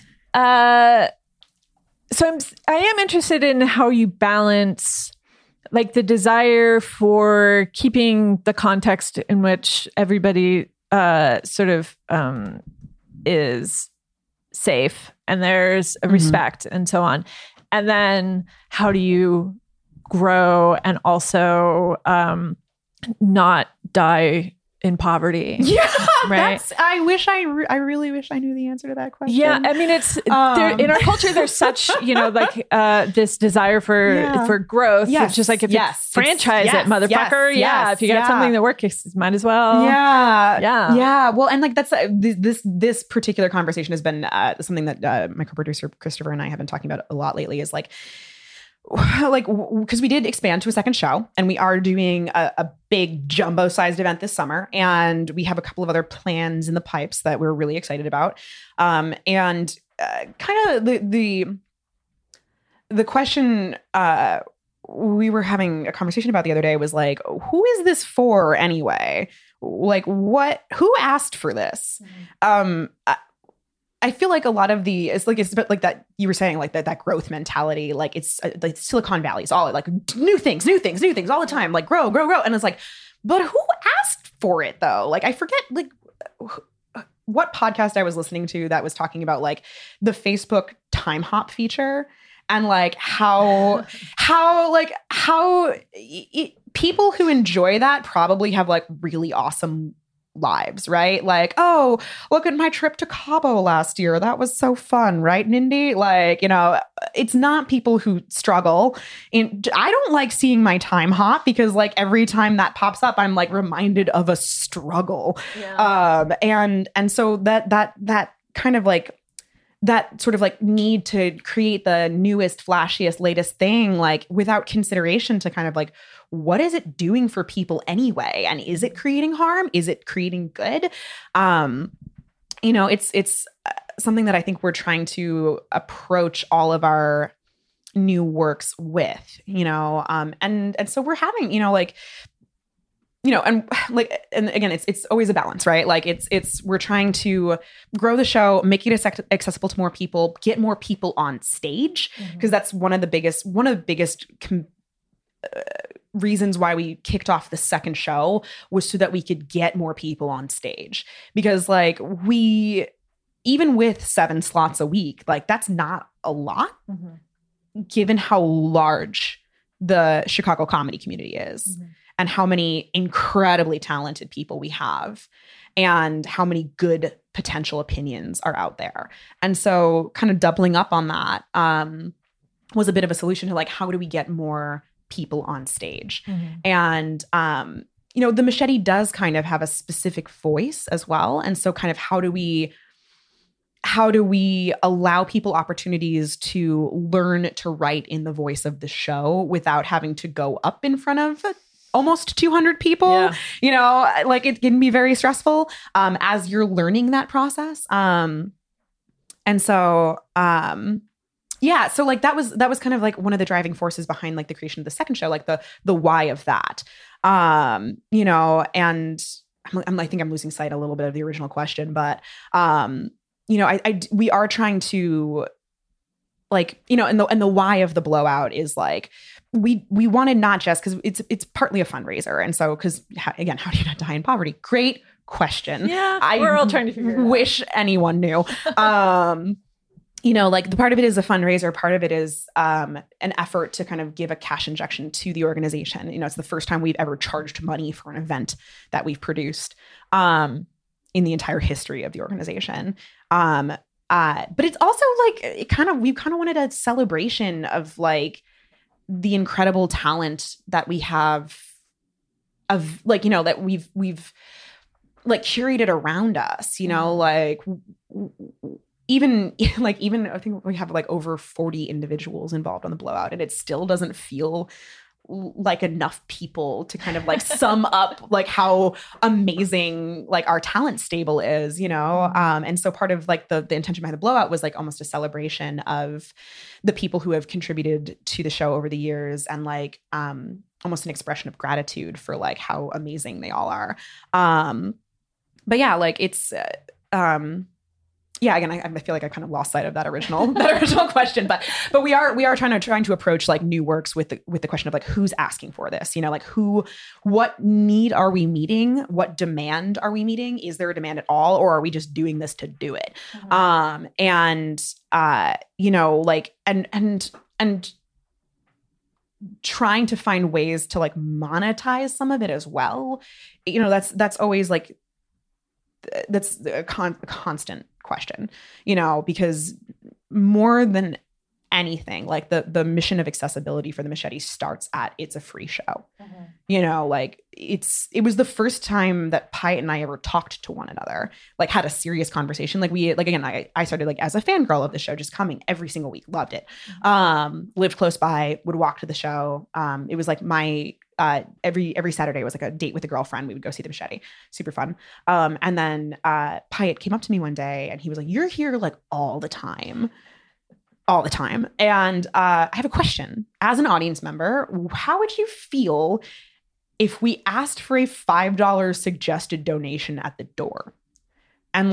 [SPEAKER 2] uh. So I'm, I am interested in how you balance like the desire for keeping the context in which everybody uh, sort of um, is safe and there's a mm-hmm. respect and so on. And then how do you grow and also um, not die in poverty?
[SPEAKER 3] Yeah,
[SPEAKER 2] right.
[SPEAKER 3] That's, I wish I, re- I really wish I knew the answer to that question.
[SPEAKER 2] Yeah, I mean, it's um. there, in our culture. There's such, you know, like uh, this desire for
[SPEAKER 3] yeah.
[SPEAKER 2] for growth.
[SPEAKER 3] Yes.
[SPEAKER 2] It's just like if
[SPEAKER 3] yes.
[SPEAKER 2] you franchise
[SPEAKER 3] yes.
[SPEAKER 2] it, motherfucker.
[SPEAKER 3] Yes.
[SPEAKER 2] Yeah,
[SPEAKER 3] Yes.
[SPEAKER 2] if you got
[SPEAKER 3] yeah.
[SPEAKER 2] something that works, you might as well.
[SPEAKER 3] Yeah,
[SPEAKER 2] yeah,
[SPEAKER 3] yeah. Well, and like that's uh, this this this particular conversation has been uh, something that uh, my co-producer Christopher and I have been talking about a lot lately. Is like. Like, because we did expand to a second show and we are doing a, a big jumbo sized event this summer. And we have a couple of other plans in the pipes that we're really excited about. Um, and uh, kind of the, the, the question uh, we were having a conversation about the other day was like, who is this for anyway? Like what, who asked for this? Mm-hmm. Um, I feel like a lot of the, it's like, it's like that you were saying, like that, that growth mentality, like it's uh, like Silicon Valley is all like new things, new things, new things all the time, like grow, grow, grow. And it's like, but who asked for it though? Like, I forget like what podcast I was listening to that was talking about like the Facebook time hop feature and like how, how, like how it, people who enjoy that probably have like really awesome lives, right? Like, oh, look at my trip to Cabo last year. That was so fun, right, Nindy? Like, you know, it's not people who struggle. And I don't like seeing my time hop because like every time that pops up, I'm like reminded of a struggle. Yeah. Um, and and so that that that kind of like that sort of like need to create the newest, flashiest, latest thing, like without consideration to kind of like, what is it doing for people anyway? And is it creating harm? Is it creating good? Um, you know, it's, it's something that I think we're trying to approach all of our new works with, you know, um, and, and so we're having, you know, like, you know, and like, and again, it's, it's always a balance, right? Like it's, it's, we're trying to grow the show, make it accessible to more people, get more people on stage. Mm-hmm. Cause that's one of the biggest, one of the biggest com- uh, reasons why we kicked off the second show was so that we could get more people on stage, because like we, even with seven slots a week, like that's not a lot mm-hmm. given how large the Chicago comedy community is. Mm-hmm. And how many incredibly talented people we have and how many good potential opinions are out there. And so kind of doubling up on that um, was a bit of a solution to like, how do we get more people on stage? Mm-hmm. And, um, you know, the Machete does kind of have a specific voice as well. And so kind of how do we how do we allow people opportunities to learn to write in the voice of the show without having to go up in front of almost two hundred people, yeah. you know, like it can be very stressful um, as you're learning that process. Um, and so, um, yeah, so like that was, that was kind of like one of the driving forces behind like the creation of the second show, like the, the why of that, um, you know, and I'm, I'm, I think I'm losing sight a little bit of the original question, but, um, you know, I, I, we are trying to like, you know, and the, and the why of the Blowout is like, we we wanted not just because it's it's partly a fundraiser. And so because again, how do you not die in poverty? Great question.
[SPEAKER 2] Yeah,
[SPEAKER 3] I
[SPEAKER 2] we're all trying to figure it out.
[SPEAKER 3] Wish anyone knew. um, you know, like the part of it is a fundraiser. Part of it is um, an effort to kind of give a cash injection to the organization. You know, it's the first time we've ever charged money for an event that we've produced um, in the entire history of the organization. Um, uh, but it's also like it kind of we kind of wanted a celebration of like the incredible talent that we have of like, you know, that we've, we've like curated around us, you know, like even like, even I think we have like over forty individuals involved on the Blowout and it still doesn't feel like enough people to kind of like sum up like how amazing like our talent stable is, you know? Um, and so part of like the, the intention behind the Blowout was like almost a celebration of the people who have contributed to the show over the years and like um, almost an expression of gratitude for like how amazing they all are. Um, but yeah, like it's, uh, um, yeah, again, I, I feel like I kind of lost sight of that original that original question, but but we are we are trying to trying to approach like new works with the with the question of like who's asking for this, you know, like who, what need are we meeting, what demand are we meeting? Is there a demand at all, or are we just doing this to do it? Mm-hmm. Um, and uh, you know, like and and and trying to find ways to like monetize some of it as well. You know, that's that's always like that's a, con- a constant question, you know, because more than anything, like the the mission of accessibility for the Machete starts at it's a free show. Mm-hmm. You know, like it's it was the first time that Pyatt and I ever talked to one another, like had a serious conversation. Like we like again, I, I started like as a fangirl of the show, just coming every single week, loved it. Mm-hmm. Um, lived close by, would walk to the show. Um, it was like my Uh, every every Saturday was like a date with a girlfriend. We would go see the Machete. Super fun. Um, and then uh, Pyatt came up to me one day and he was like, "You're here like all the time, all the time." And uh, I have a question. As an audience member, how would you feel if we asked for a five dollars suggested donation at the door? And like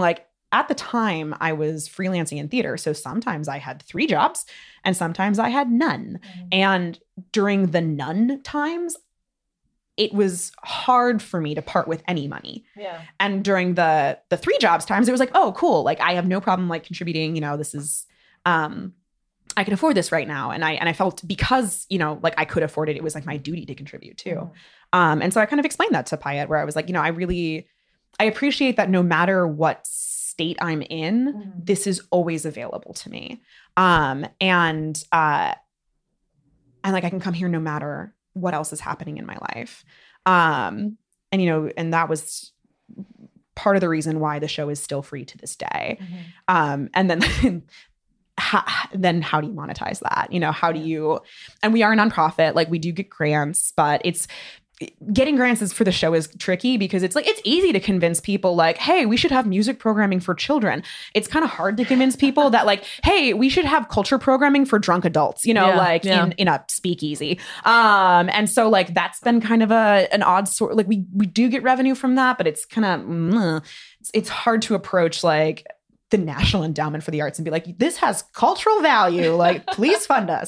[SPEAKER 3] at the time I was freelancing in theater. So sometimes I had three jobs and sometimes I had none. Mm-hmm. And during the none times, it was hard for me to part with any money.
[SPEAKER 2] Yeah.
[SPEAKER 3] And during the the three jobs times, it was like, oh, cool. Like I have no problem like contributing, you know, this is, um, I can afford this right now. And I, and I felt because, you know, like I could afford it, it was like my duty to contribute too. Mm-hmm. Um, and so I kind of explained that to Payette where I was like, you know, I really, I appreciate that no matter what state I'm in, mm-hmm. this is always available to me. Um, and, uh, and like, I can come here no matter what else is happening in my life. Um, and, you know, and that was part of the reason why the show is still free to this day. Mm-hmm. Um, and then, how, then how do you monetize that? You know, how do you, and we are a nonprofit, like we do get grants, but it's, getting grants is for the show is tricky because it's like, it's easy to convince people like, hey, we should have music programming for children. It's kind of hard to convince people that like, hey, we should have culture programming for drunk adults, you know, yeah, like yeah. in, in a speakeasy. Um, and so like, that's been kind of a, an odd sort, like we, we do get revenue from that, but it's kind of, mm, it's, it's hard to approach like the National Endowment for the Arts and be like, this has cultural value. Like, please fund us.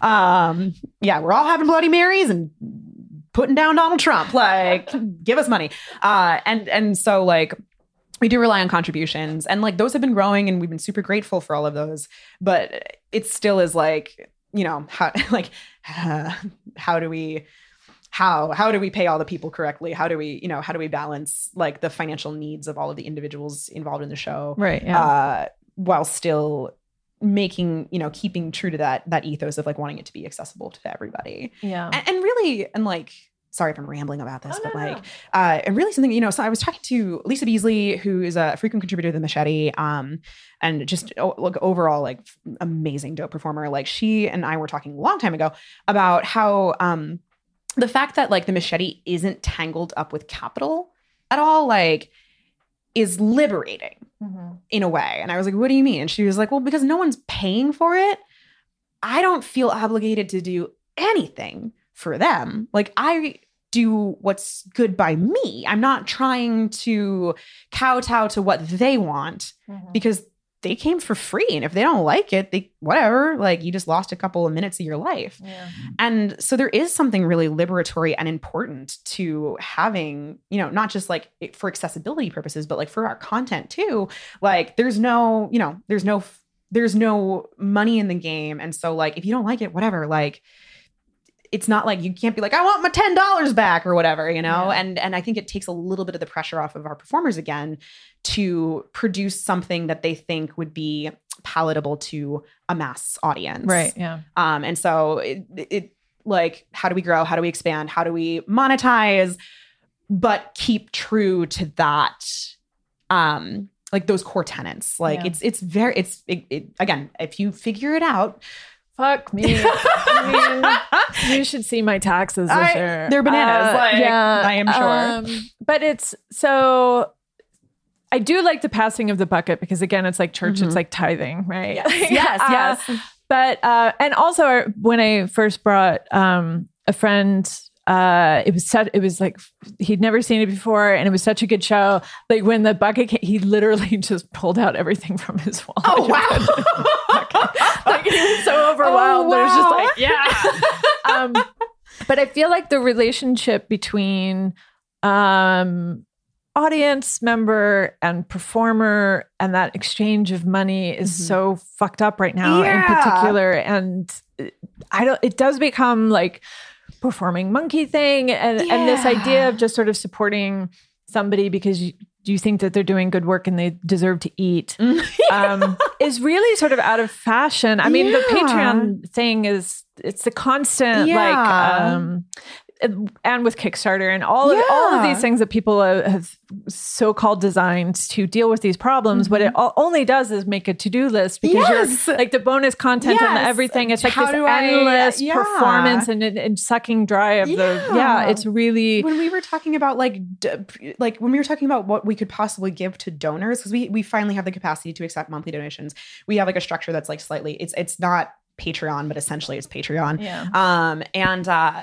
[SPEAKER 3] Um, yeah, we're all having Bloody Marys and putting down Donald Trump, like give us money. Uh, and, and so like, we do rely on contributions and like those have been growing and we've been super grateful for all of those, but it still is like, you know, how, like, uh, how do we, how, how do we pay all the people correctly? How do we, you know, how do we balance like the financial needs of all of the individuals involved in the show?
[SPEAKER 2] Right. Yeah.
[SPEAKER 3] Uh, while still making, you know, keeping true to that, that ethos of like wanting it to be accessible to everybody.
[SPEAKER 2] Yeah.
[SPEAKER 3] And, and really, and like, sorry if I'm rambling about this,
[SPEAKER 2] oh,
[SPEAKER 3] but
[SPEAKER 2] no,
[SPEAKER 3] like,
[SPEAKER 2] no.
[SPEAKER 3] uh, and really something, you know, so I was talking to Lisa Beasley, who is a frequent contributor to The Machete, um, and just oh, look overall, like amazing dope performer. Like she and I were talking a long time ago about how, um, the fact that like The Machete isn't tangled up with capital at all, like is liberating mm-hmm. in a way. And I was like, what do you mean? And she was like, well, because no one's paying for it, I don't feel obligated to do anything for them. Like I do what's good by me. I'm not trying to kowtow to what they want mm-hmm. because they came for free. And if they don't like it, they, whatever, like you just lost a couple of minutes of your life.
[SPEAKER 2] Yeah.
[SPEAKER 3] And so there is something really liberatory and important to having, you know, not just like for accessibility purposes, but like for our content too. Like there's no, you know, there's no, there's no money in the game. And so like, if you don't like it, whatever, like, it's not like you can't be like, I want my ten dollars back or whatever, you know? Yeah. And, and I think it takes a little bit of the pressure off of our performers again to produce something that they think would be palatable to a mass audience.
[SPEAKER 2] Right. Yeah.
[SPEAKER 3] Um, and so it, it like, how do we grow? How do we expand? How do we monetize, but keep true to that, um, like those core tenets. Like yeah. it's, it's very, it's, it, it, again, if you figure it out,
[SPEAKER 2] fuck me. I mean, you should see my taxes this
[SPEAKER 3] I,
[SPEAKER 2] year.
[SPEAKER 3] They're bananas.
[SPEAKER 2] Uh,
[SPEAKER 3] like,
[SPEAKER 2] yeah,
[SPEAKER 3] I am sure.
[SPEAKER 2] Um, but it's so, I do like the passing of the bucket because again, it's like church, mm-hmm. it's like tithing, right?
[SPEAKER 3] Yes, yes,
[SPEAKER 2] uh,
[SPEAKER 3] yes.
[SPEAKER 2] But, uh, and also when I first brought um, a friend, uh, it was such, it was like, he'd never seen it before. And it was such a good show. Like when the bucket came, he literally just pulled out everything from his wallet.
[SPEAKER 3] Oh, wow.
[SPEAKER 2] Like he was so overwhelmed.
[SPEAKER 3] Oh, wow.
[SPEAKER 2] It was just like, yeah. um, but I feel like the relationship between, um, audience member and performer and that exchange of money is mm-hmm. so fucked up right now
[SPEAKER 3] yeah.
[SPEAKER 2] in particular. And I don't, it does become like, performing monkey thing and, yeah. and this idea of just sort of supporting somebody because you, you think that they're doing good work and they deserve to eat um, is really sort of out of fashion. I mean, yeah. the Patreon thing is, it's a constant yeah. like, um, and with Kickstarter and all of, yeah. all of these things that people have so-called designed to deal with these problems, mm-hmm. what it all, only does is make a to-do list because
[SPEAKER 3] yes.
[SPEAKER 2] you're like the bonus content
[SPEAKER 3] yes.
[SPEAKER 2] and everything. It's like
[SPEAKER 3] How
[SPEAKER 2] this
[SPEAKER 3] do I,
[SPEAKER 2] endless
[SPEAKER 3] yeah.
[SPEAKER 2] performance and, and sucking dry of
[SPEAKER 3] yeah.
[SPEAKER 2] the, yeah, it's really.
[SPEAKER 3] When we were talking about like, d- like when we were talking about what we could possibly give to donors, because we, we finally have the capacity to accept monthly donations. We have like a structure that's like slightly, it's, it's not Patreon, but essentially it's Patreon.
[SPEAKER 2] Yeah.
[SPEAKER 3] Um, and, uh,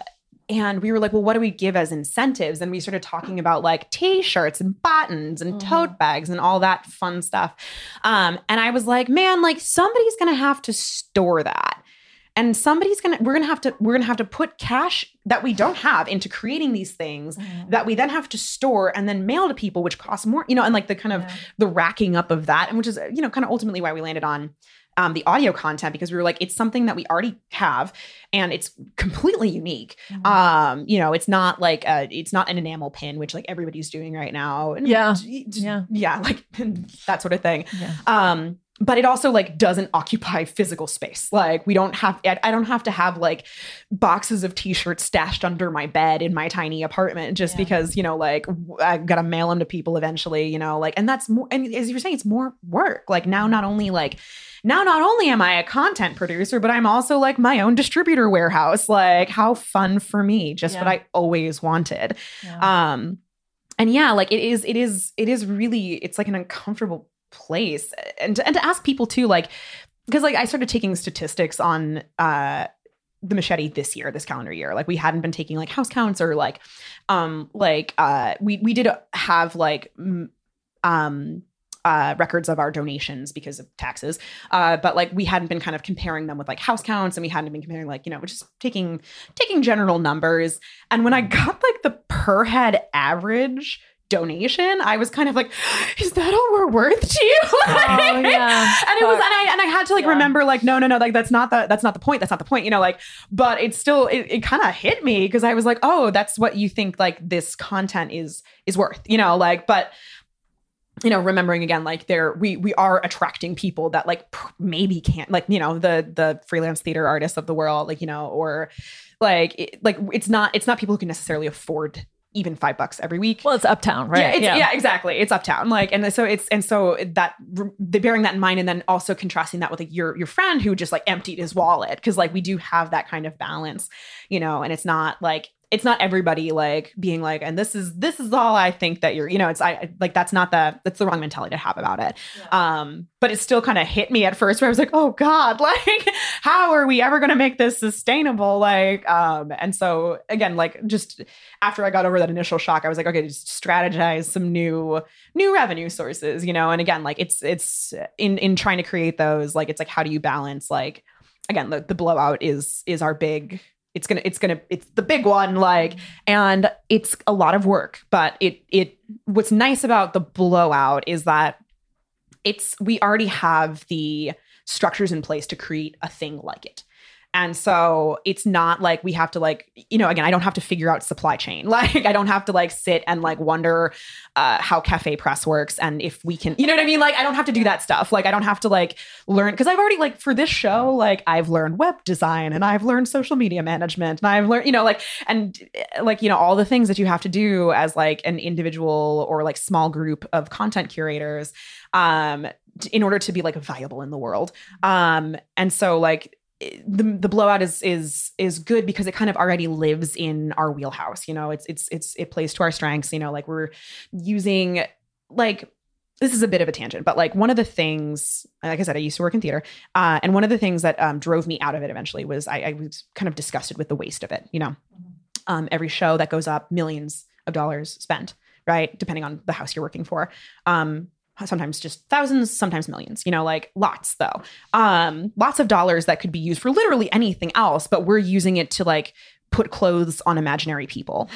[SPEAKER 3] and we were like, well, what do we give as incentives? And we started talking about like t-shirts and buttons and mm-hmm. tote bags and all that fun stuff. Um, and I was like, man, like somebody's going to have to store that. And somebody's going to, we're going to have to, we're going to have to put cash that we don't have into creating these things mm-hmm. that we then have to store and then mail to people, which costs more, you know, and like the kind of yeah. the racking up of that. And which is, you know, kind of ultimately why we landed on Um, the audio content, because we were like, it's something that we already have and it's completely unique. Mm-hmm. Um, you know, it's not like, a, it's not an enamel pin, which like everybody's doing right now. And
[SPEAKER 2] yeah.
[SPEAKER 3] Yeah. Yeah. Like that sort of thing.
[SPEAKER 2] Yeah.
[SPEAKER 3] Um, but it also like doesn't occupy physical space. Like we don't have, I don't have to have like boxes of t-shirts stashed under my bed in my tiny apartment just yeah. because, you know, like I got to mail them to people eventually, you know, like, and that's more, and as you're saying, it's more work. Like now, not only like, Now, not only am I a content producer, but I'm also like my own distributor warehouse. Like how fun for me, just yeah. what I always wanted. Yeah. Um, and yeah, like it is, it is, it is really, it's like an uncomfortable place. And to, and to ask people too, like, because like I started taking statistics on uh, the Machete this year, this calendar year. Like we hadn't been taking like house counts or like, um, like uh, we, we did have like, um, Uh, records of our donations because of taxes. Uh, but like we hadn't been kind of comparing them with like house counts, and we hadn't been comparing like, you know, just taking, taking general numbers. And when I got like the per head average donation, I was kind of like, is that all we're worth to you?
[SPEAKER 2] Oh, yeah.
[SPEAKER 3] And it was, and I, and I had to like, yeah. remember like, no, no, no, like that's not the, that's not the point. That's not the point, you know, like, but it's still, it, it kind of hit me because I was like, oh, that's what you think like this content is, is worth, you know, like, but you know, remembering again, like there, we, we are attracting people that like maybe can't, like, you know, the, the freelance theater artists of the world, like, you know, or like, it, like it's not, it's not people who can necessarily afford even five bucks every week.
[SPEAKER 2] Well, it's uptown, right?
[SPEAKER 3] Yeah, it's, yeah. yeah, exactly. It's uptown. Like, and so it's, and so that the bearing that in mind, and then also contrasting that with like your, your friend who just like emptied his wallet. Cause like we do have that kind of balance, you know, and it's not like, it's not everybody like being like, and this is, this is all I think that you're, you know, it's, I like, that's not the, that's the wrong mentality to have about it. Yeah. Um, but it still kind of hit me at first where I was like, oh God, like, how are we ever going to make this sustainable? Like, um, and so again, like just after I got over that initial shock, I was like, okay, just strategize some new, new revenue sources, you know? And again, like it's, it's in, in trying to create those, like, it's like, how do you balance? Like, again, the, the blowout is, is our big, It's gonna, it's gonna, it's the big one, like, and it's a lot of work, but it, it, what's nice about the blowout is that it's, we already have the structures in place to create a thing like it. And so it's not like we have to like, you know, again, I don't have to figure out supply chain. Like I don't have to like sit and like wonder uh, how Cafe Press works and if we can, you know what I mean? Like I don't have to do that stuff. Like I don't have to like learn, because I've already like for this show, like I've learned web design and I've learned social media management and I've learned, you know, like, and like, you know, all the things that you have to do as like an individual or like small group of content curators um, in order to be like viable in the world. Um, and so like, the the blowout is is is good because it kind of already lives in our wheelhouse. You know, it's it's it's it plays to our strengths. You know, like we're using like this is a bit of a tangent, but like one of the things, like I said, I used to work in theater, uh, and one of the things that um, drove me out of it eventually was I, I was kind of disgusted with the waste of it. You know, um, every show that goes up, millions of dollars spent, right, depending on the house you're working for. Um, sometimes just thousands, sometimes millions, you know, like lots though. Um, lots of dollars that could be used for literally anything else, but we're using it to like put clothes on imaginary people.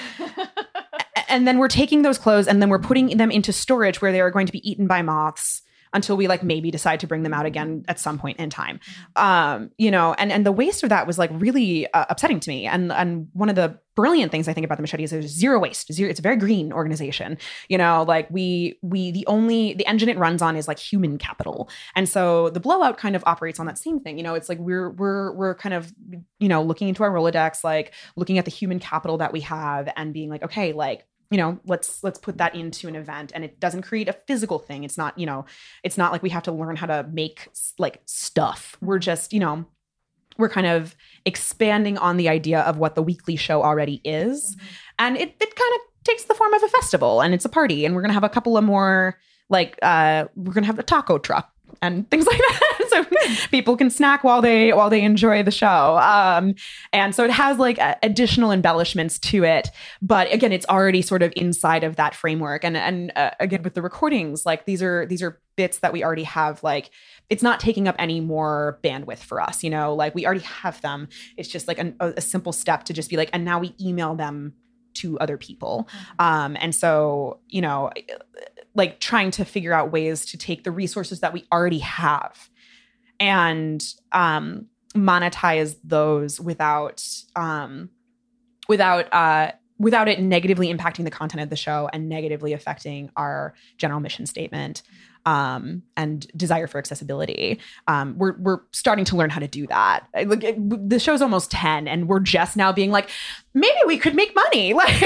[SPEAKER 3] And then we're taking those clothes and then we're putting them into storage where they are going to be eaten by moths until we like maybe decide to bring them out again at some point in time. Um, you know, and, and the waste of that was like really uh, upsetting to me. And, and one of the brilliant things I think about the Machete is there's zero waste. Zero, it's a very green organization. You know, like we, we, the only, the engine it runs on is like human capital. And so the blowout kind of operates on that same thing. You know, it's like we're, we're, we're kind of, you know, looking into our Rolodex, like looking at the human capital that we have and being like, okay, like, you know, let's, let's put that into an event, and it doesn't create a physical thing. It's not, you know, it's not like we have to learn how to make like stuff. We're just, you know, we're kind of expanding on the idea of what the weekly show already is. Mm-hmm. And it, it kind of takes the form of a festival, and it's a party, and we're going to have a couple of more like, uh, we're going to have a taco truck and things like that. So so people can snack while they while they enjoy the show. Um, and so it has like a, additional embellishments to it, but again, it's already sort of inside of that framework. And and uh, again, with the recordings, like these are these are bits that we already have. Like it's not taking up any more bandwidth for us, you know. Like we already have them. It's just like an, a, a simple step to just be like, and now we email them to other people. Um, and so, you know, like trying to figure out ways to take the resources that we already have and um, monetize those without um, without uh, without it negatively impacting the content of the show and negatively affecting our general mission statement. Um, and desire for accessibility. Um, we're we're starting to learn how to do that. Like it, the show's almost ten, and we're just now being like, maybe we could make money. Like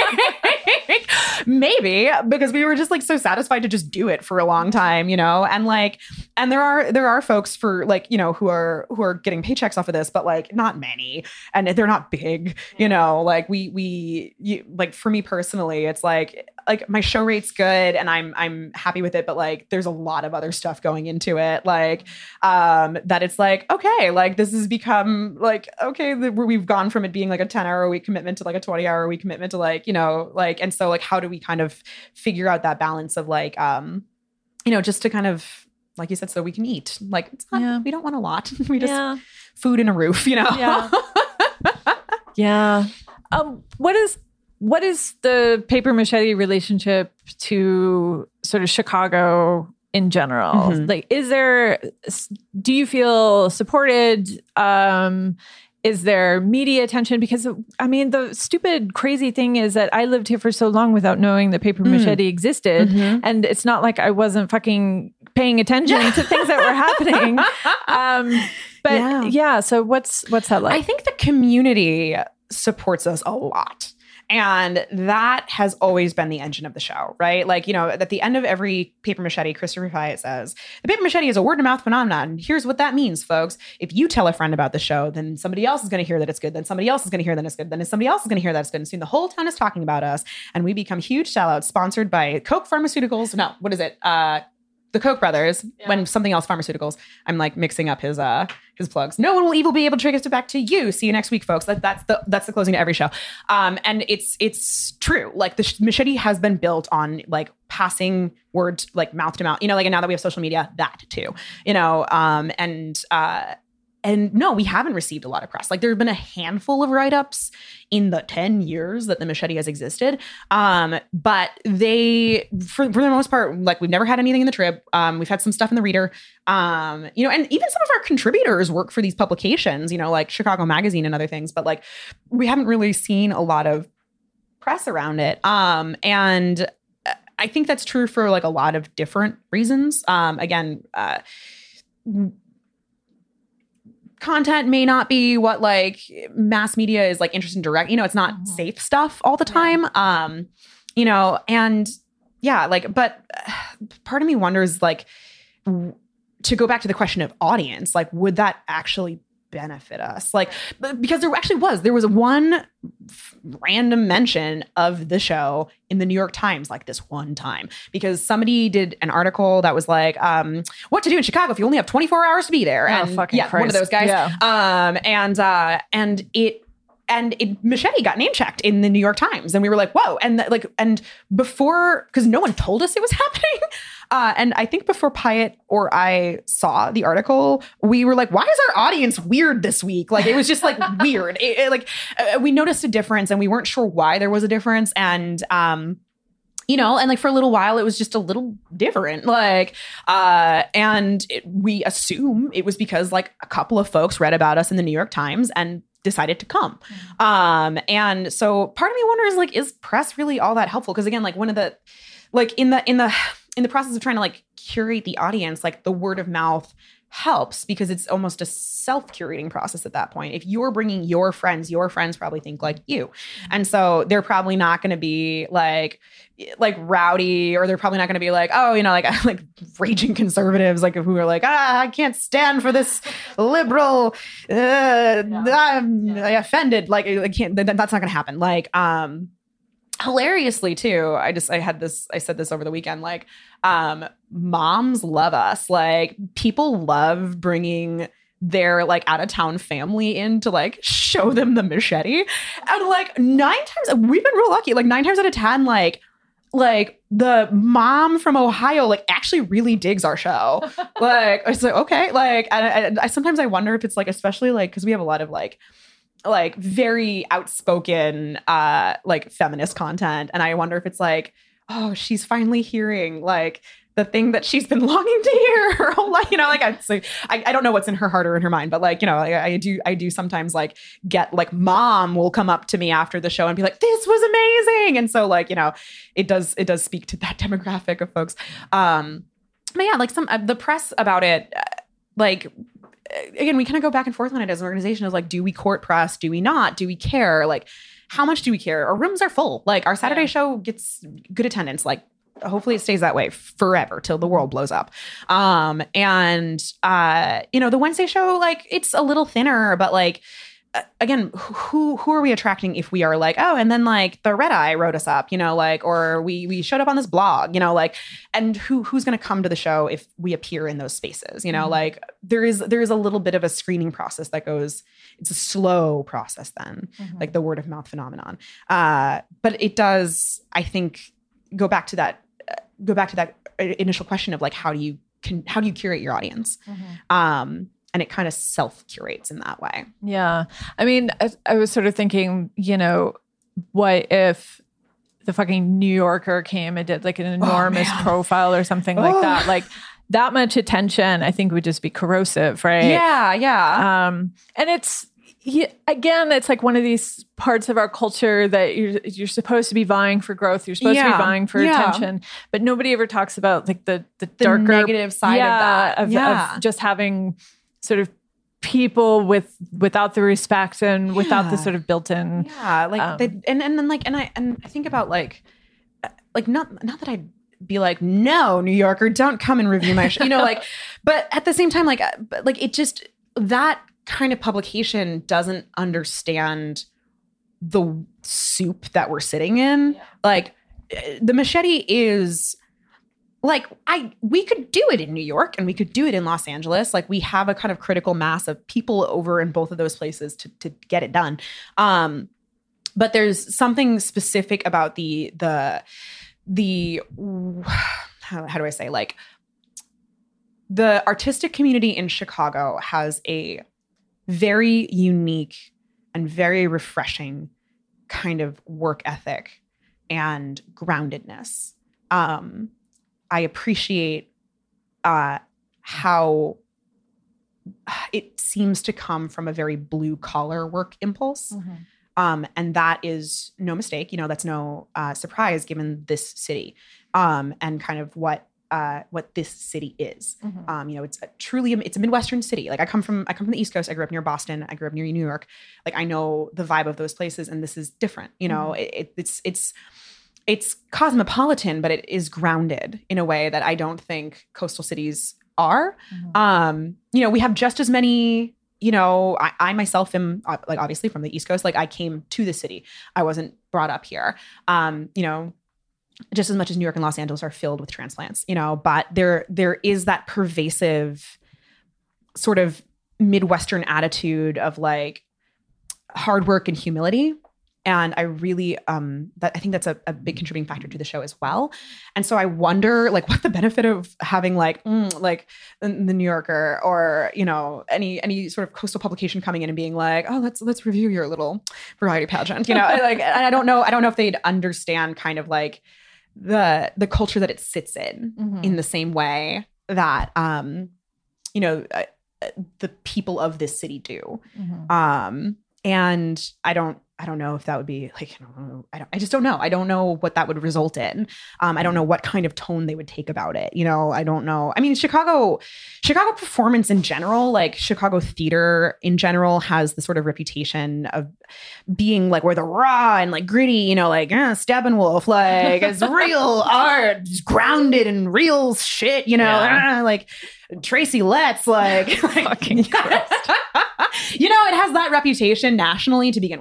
[SPEAKER 3] maybe because we were just like so satisfied to just do it for a long time, you know. And like, and there are there are folks for like you know who are who are getting paychecks off of this, but like not many, and they're not big, you know. Like we we you, like for me personally, it's like. Like my show rate's good and I'm I'm happy with it, but like there's a lot of other stuff going into it. Like um, that it's like, okay, like this has become like, okay, the, we've gone from it being like a ten hour a week commitment to like a twenty hour a week commitment to like, you know, like, and so like, how do we kind of figure out that balance of like, um, you know, just to kind of, like you said, so we can eat. Like it's not,
[SPEAKER 2] yeah.
[SPEAKER 3] we don't want a lot. We just
[SPEAKER 2] yeah.
[SPEAKER 3] food and a roof, you know?
[SPEAKER 2] Yeah. yeah. Um, what is, What is the Paper Machete relationship to sort of Chicago in general? Mm-hmm. Like, is there, do you feel supported? Um, is there media attention? Because, I mean, the stupid, crazy thing is that I lived here for so long without knowing that Paper Machete mm. existed. Mm-hmm. And it's not like I wasn't fucking paying attention to things that were happening. Um, but yeah. yeah, so what's, what's that like?
[SPEAKER 3] I think the community supports us a lot. And that has always been the engine of the show, right? Like, you know, at the end of every Paper Machete, Christopher Pyatt says, the Paper Machete is a word of mouth phenomenon. And here's what that means, folks. If you tell a friend about the show, then somebody else is going to hear that it's good. Then somebody else is going to hear that it's good. Then somebody else is going to hear that it's good. And soon the whole town is talking about us. And we become huge sellouts sponsored by Coke Pharmaceuticals. No, what is it? Uh, the Koch brothers, yeah. when something else pharmaceuticals, I'm like mixing up his uh his plugs. No one will even be able to trick us back to you. See you next week, folks. That, that's the that's the closing to every show. Um, and it's it's true. Like the Machete has been built on like passing word, like mouth to mouth. You know, like and now that we have social media, that too. You know, um, and uh, and no, we haven't received a lot of press. Like there have been a handful of write-ups in the ten years that the Machete has existed. Um, but they, for, for the most part, like we've never had anything in the Trib. Um, we've had some stuff in the Reader. Um, you know, and even some of our contributors work for these publications, you know, like Chicago Magazine and other things. But like we haven't really seen a lot of press around it. Um, and I think that's true for like a lot of different reasons. Um, again, uh, content may not be what like mass media is like interested in direct, you know, it's not mm-hmm. safe stuff all the time. Yeah. Um, you know, and yeah, like, but uh, part of me wonders like w- to go back to the question of audience, like, would that actually benefit us? Like, because there actually was, there was one f- random mention of the show in the New York Times, like this one time, because somebody did an article that was like, um, what to do in Chicago if you only have twenty-four hours to be there.
[SPEAKER 2] Oh,
[SPEAKER 3] and
[SPEAKER 2] fucking
[SPEAKER 3] yeah,
[SPEAKER 2] Christ.
[SPEAKER 3] one of those guys.
[SPEAKER 2] Yeah.
[SPEAKER 3] Um, and, uh, and it, And it, Machete got name checked in the New York Times, and we were like, "Whoa!" And th- like, and before, because no one told us it was happening, uh, and I think before Pyatt or I saw the article, we were like, "Why is our audience weird this week?" Like, it was just like weird. It, it, like, uh, we noticed a difference, and we weren't sure why there was a difference, and um, you know, and like for a little while, it was just a little different. Like, uh, and it, we assume it was because like a couple of folks read about us in the New York Times and decided to come. Mm-hmm. Um, and so part of me wonders, like, is press really all that helpful? Because again, like one of the, like in the, in the, in the process of trying to like curate the audience, like the word of mouth helps because it's almost a self-curating process at that point. If you're bringing your friends, your friends probably think like you. Mm-hmm. And so they're probably not going to be like, like rowdy, or they're probably not going to be like, oh, you know, like, like raging conservatives, like who are like, ah, I can't stand for this liberal, uh, yeah. I'm yeah. offended. Like, I can't, that, that's not going to happen. Like, um, hilariously too, I just, I had this, I said this over the weekend, like, um, moms love us. Like people love bringing their like out of town family in to like show them the machete. And like nine times, we've been real lucky, like nine times out of ten, like, like the mom from Ohio, like actually really digs our show. Like, it's like, okay. Like, and I, I sometimes I wonder if it's like, especially like, cause we have a lot of like, like very outspoken, uh, like feminist content. And I wonder if it's like, oh, she's finally hearing like the thing that she's been longing to hear her whole life. You know, like, I, like I, I don't know what's in her heart or in her mind, but like, you know, I, I do, I do sometimes like get like mom will come up to me after the show and be like, this was amazing. And so like, you know, it does, it does speak to that demographic of folks. Um, but yeah, like some, uh, the press about it, uh, like, again, we kind of go back and forth on it as an organization of like, do we court press? Do we not? Do we care? Like, how much do we care? Our rooms are full. Like our Saturday yeah. show gets good attendance. Like hopefully it stays that way forever till the world blows up. Um, and, uh, you know, the Wednesday show, like it's a little thinner, but like, again, who who are we attracting if we are like, oh, and then like the Red Eye wrote us up, you know, like, or we we showed up on this blog, you know, like, and who who's going to come to the show if we appear in those spaces, you know, mm-hmm. like there is there is a little bit of a screening process that goes, it's a slow process then, mm-hmm. like the word of mouth phenomenon. Uh, but it does, I think, go back to that, uh, go back to that initial question of like, how do you can how do you curate your audience? Mm-hmm. Um, And it kind of self-curates in that way.
[SPEAKER 2] Yeah. I mean, I, I was sort of thinking, you know, what if the fucking New Yorker came and did like an enormous oh, profile or something oh. like that? Like that much attention, I think would just be corrosive, right?
[SPEAKER 3] Yeah, yeah.
[SPEAKER 2] Um, and it's, yeah, again, it's like one of these parts of our culture that you're you're supposed to be vying for growth. You're supposed yeah. to be vying for yeah. attention, but nobody ever talks about like the the,
[SPEAKER 3] the
[SPEAKER 2] darker
[SPEAKER 3] negative side
[SPEAKER 2] yeah,
[SPEAKER 3] of that.
[SPEAKER 2] Of,
[SPEAKER 3] yeah.
[SPEAKER 2] of just having sort of people with without the respect and yeah. without the sort of built-in
[SPEAKER 3] yeah like um, they, and and then like and I and I think about like like not not that I'd be like, no, New Yorker, don't come and review my show, you know, like, but at the same time, like but like it just, that kind of publication doesn't understand the soup that we're sitting in. Yeah. Like the Machete is like, I, we could do it in New York and we could do it in Los Angeles. Like we have a kind of critical mass of people over in both of those places to, to get it done. Um, but there's something specific about the, the, the, how, how do I say, like the artistic community in Chicago has a very unique and very refreshing kind of work ethic and groundedness. Um, I appreciate uh, how it seems to come from a very blue collar work impulse. Mm-hmm. Um, and that is no mistake. You know, that's no uh, surprise given this city um, and kind of what uh, what this city is. Mm-hmm. Um, you know, it's a truly, it's a Midwestern city. Like I come from, I come from the East Coast. I grew up near Boston. I grew up near New York. Like I know the vibe of those places, and this is different. You know, mm-hmm. it, it, it's it's. It's cosmopolitan, but it is grounded in a way that I don't think coastal cities are. Mm-hmm. Um, you know, we have just as many, you know, I, I myself am uh, like obviously from the East Coast. Like I came to the city. I wasn't brought up here. Um, you know, just as much as New York and Los Angeles are filled with transplants, you know, but there there is that pervasive sort of Midwestern attitude of like hard work and humility. And I really, um, that I think that's a, a big contributing factor to the show as well. And so I wonder, like, what the benefit of having, like, mm, like the, the New Yorker or you know any any sort of coastal publication coming in and being like, oh, let's let's review your little variety pageant, you know, like I don't know, I don't know if they'd understand kind of like the the culture that it sits in mm-hmm. in the same way that um, you know uh, the people of this city do, mm-hmm. um, and I don't. I don't know if that would be like, I don't know. I, don't, I just don't know. I don't know what that would result in. Um, I don't know what kind of tone they would take about it. You know, I don't know. I mean, Chicago, Chicago performance in general, like Chicago theater in general has the sort of reputation of being like, we're the raw and like gritty, you know, like eh, Steppenwolf, like it's real art, just grounded in real shit, you know, yeah. eh, like Tracy Letts, like, like you know, it has that reputation nationally to begin with. Like, you know, we're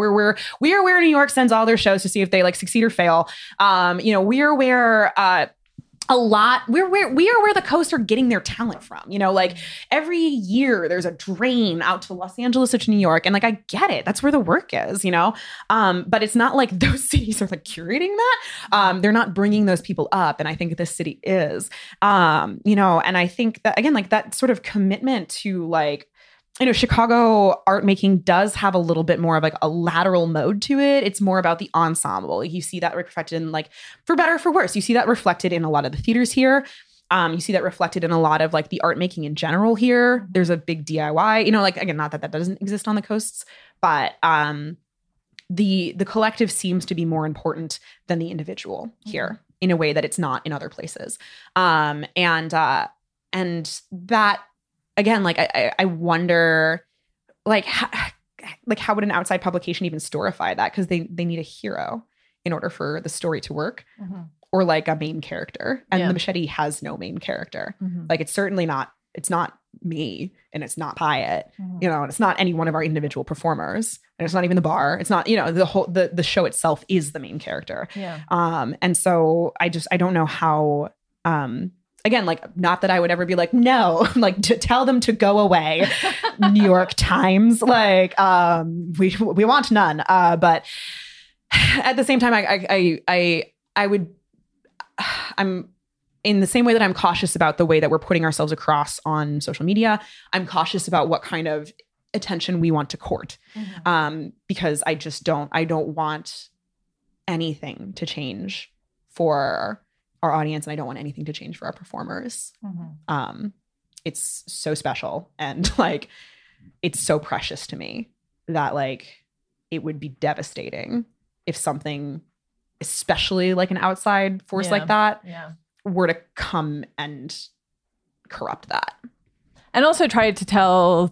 [SPEAKER 3] we're where we are where New York sends all their shows to see if they like succeed or fail. Um, you know, we are where uh, a lot we're where we are where the coasts are getting their talent from. You know, like every year there's a drain out to Los Angeles or to New York, and like I get it, that's where the work is. You know, um, but it's not like those cities are like curating that. Um, they're not bringing those people up, and I think this city is. Um, you know, and I think that again, like that sort of commitment to like. You know, Chicago art making does have a little bit more of like a lateral mode to it. It's more about the ensemble. You see that reflected in like, for better or for worse, you see that reflected in a lot of the theaters here. Um, you see that reflected in a lot of like the art making in general here. There's a big D I Y, you know, like again, not that that doesn't exist on the coasts, but um, the the collective seems to be more important than the individual here mm-hmm. in a way that it's not in other places. Um, and uh, and that. Again, like I, I wonder, like, how, like how would an outside publication even storify that? Because they they need a hero in order for the story to work, mm-hmm. or like a main character. And yeah. The Machete has no main character. Mm-hmm. Like it's certainly not. It's not me, and it's not Pyatt, mm-hmm. you know, and it's not any one of our individual performers, and it's not even the bar. It's not, you know, the whole the the show itself is the main character. Yeah. Um. And so I just I don't know how. Um. Again, like, not that I would ever be like, no, like to tell them to go away, New York Times, like, um, we we want none. Uh, but at the same time, I, I, I, I, I would, I'm in the same way that I'm cautious about the way that we're putting ourselves across on social media. I'm cautious about what kind of attention we want to court, mm-hmm. um, because I just don't, I don't want anything to change for our audience, and I don't want anything to change for our performers. Mm-hmm. Um, it's so special, and like, it's so precious to me that like, it would be devastating if something, especially like an outside force yeah. like that, yeah. were to come and corrupt that.
[SPEAKER 2] And also try to tell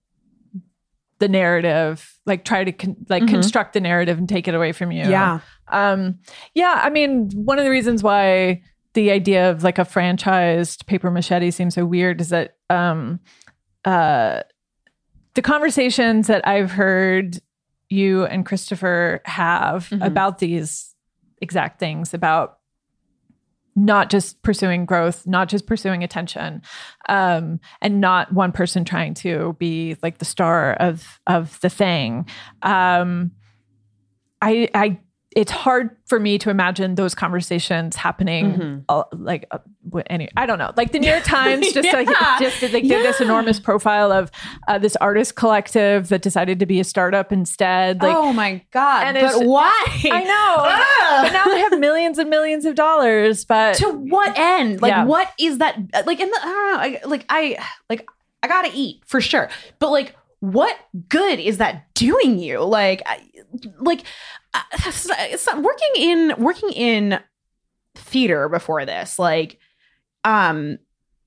[SPEAKER 2] the narrative, like try to con- like mm-hmm. construct the narrative and take it away from you.
[SPEAKER 3] Yeah.
[SPEAKER 2] Um, yeah. I mean, one of the reasons why the idea of like a franchised Paper Machete seems so weird is that um, uh, the conversations that I've heard you and Christopher have mm-hmm. about these exact things, about not just pursuing growth, not just pursuing attention, um, and not one person trying to be like the star of of the thing. Um, I, I, it's hard for me to imagine those conversations happening. Mm-hmm. Uh, like, uh, any, I don't know. Like the New York Times just yeah. like just like did yeah. this enormous profile of uh, this artist collective that decided to be a startup instead. Like,
[SPEAKER 3] oh my god!
[SPEAKER 2] And
[SPEAKER 3] but why?
[SPEAKER 2] I know. But now they have millions and millions of dollars. But
[SPEAKER 3] to what end? Like,
[SPEAKER 2] yeah.
[SPEAKER 3] what is that? Like, in the I don't know. I, like, I like I gotta eat for sure. But like, what good is that doing you? Like, I, like. It's not, working in working in theater before this, like, um,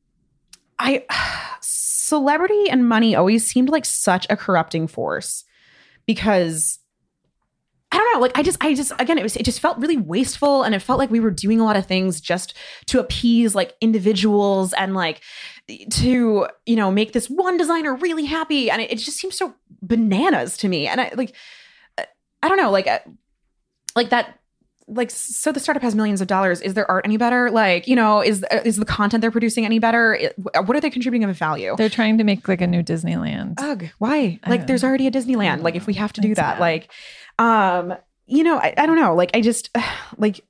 [SPEAKER 3] I celebrity and money always seemed like such a corrupting force because I don't know, like I just I just again it was it just felt really wasteful, and it felt like we were doing a lot of things just to appease like individuals and like to, you know, make this one designer really happy, and it, it just seems so bananas to me. And I like. I don't know, like, like that, like, so the startup has millions of dollars. Is their art any better? Like, you know, is is the content they're producing any better? It, what are they contributing of value?
[SPEAKER 2] They're trying to make like a new Disneyland.
[SPEAKER 3] Ugh, why? Like, there's already a Disneyland. Like, if we have to do that, like, um, you know, I, I don't know. Like, I just, like,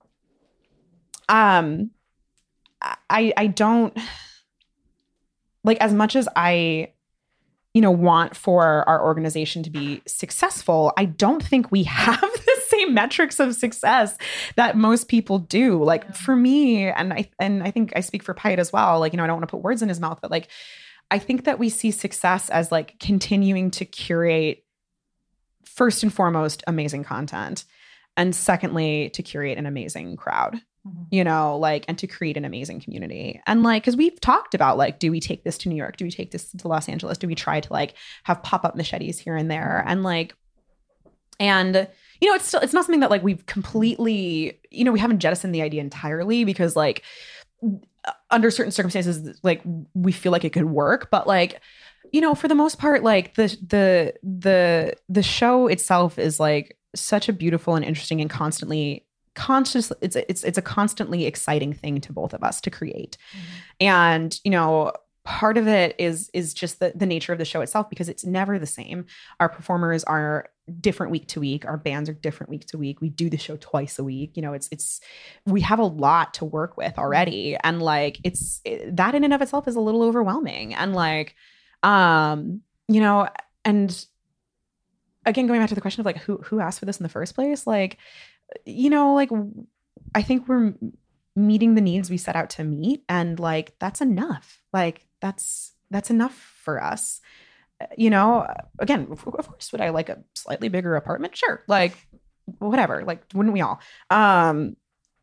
[SPEAKER 3] um, I I don't, like, as much as I, you know, want for our organization to be successful, I don't think we have the same metrics of success that most people do. Like yeah. for me, and I and I think I speak for Pyatt as well. Like, you know, I don't want to put words in his mouth, but like, I think that we see success as like continuing to curate, first and foremost, amazing content, and secondly, to curate an amazing crowd. Mm-hmm. You know, like, and to create an amazing community. And like, because we've talked about like, do we take this to New York? Do we take this to Los Angeles? Do we try to like have pop-up machetes here and there? And like, and you know, it's still, it's not something that like we've completely, you know, we haven't jettisoned the idea entirely because like under certain circumstances, like we feel like it could work. But like, you know, for the most part, like the the the the show itself is like such a beautiful and interesting and constantly conscious. It's a, it's it's a constantly exciting thing to both of us to create, mm-hmm. and you know, part of it is is just the the nature of the show itself, because it's never the same. Our performers are different week to week. Our bands are different week to week. We do the show twice a week. You know, it's it's we have a lot to work with already, and like it's it, that in and of itself is a little overwhelming, and like. Um, you know, and again, going back to the question of like, who, who asked for this in the first place? Like, you know, like, I think we're meeting the needs we set out to meet. And like, that's enough. Like, that's, that's enough for us. You know, again, of course, would I like a slightly bigger apartment? Sure. Like, whatever, like, wouldn't we all? Um,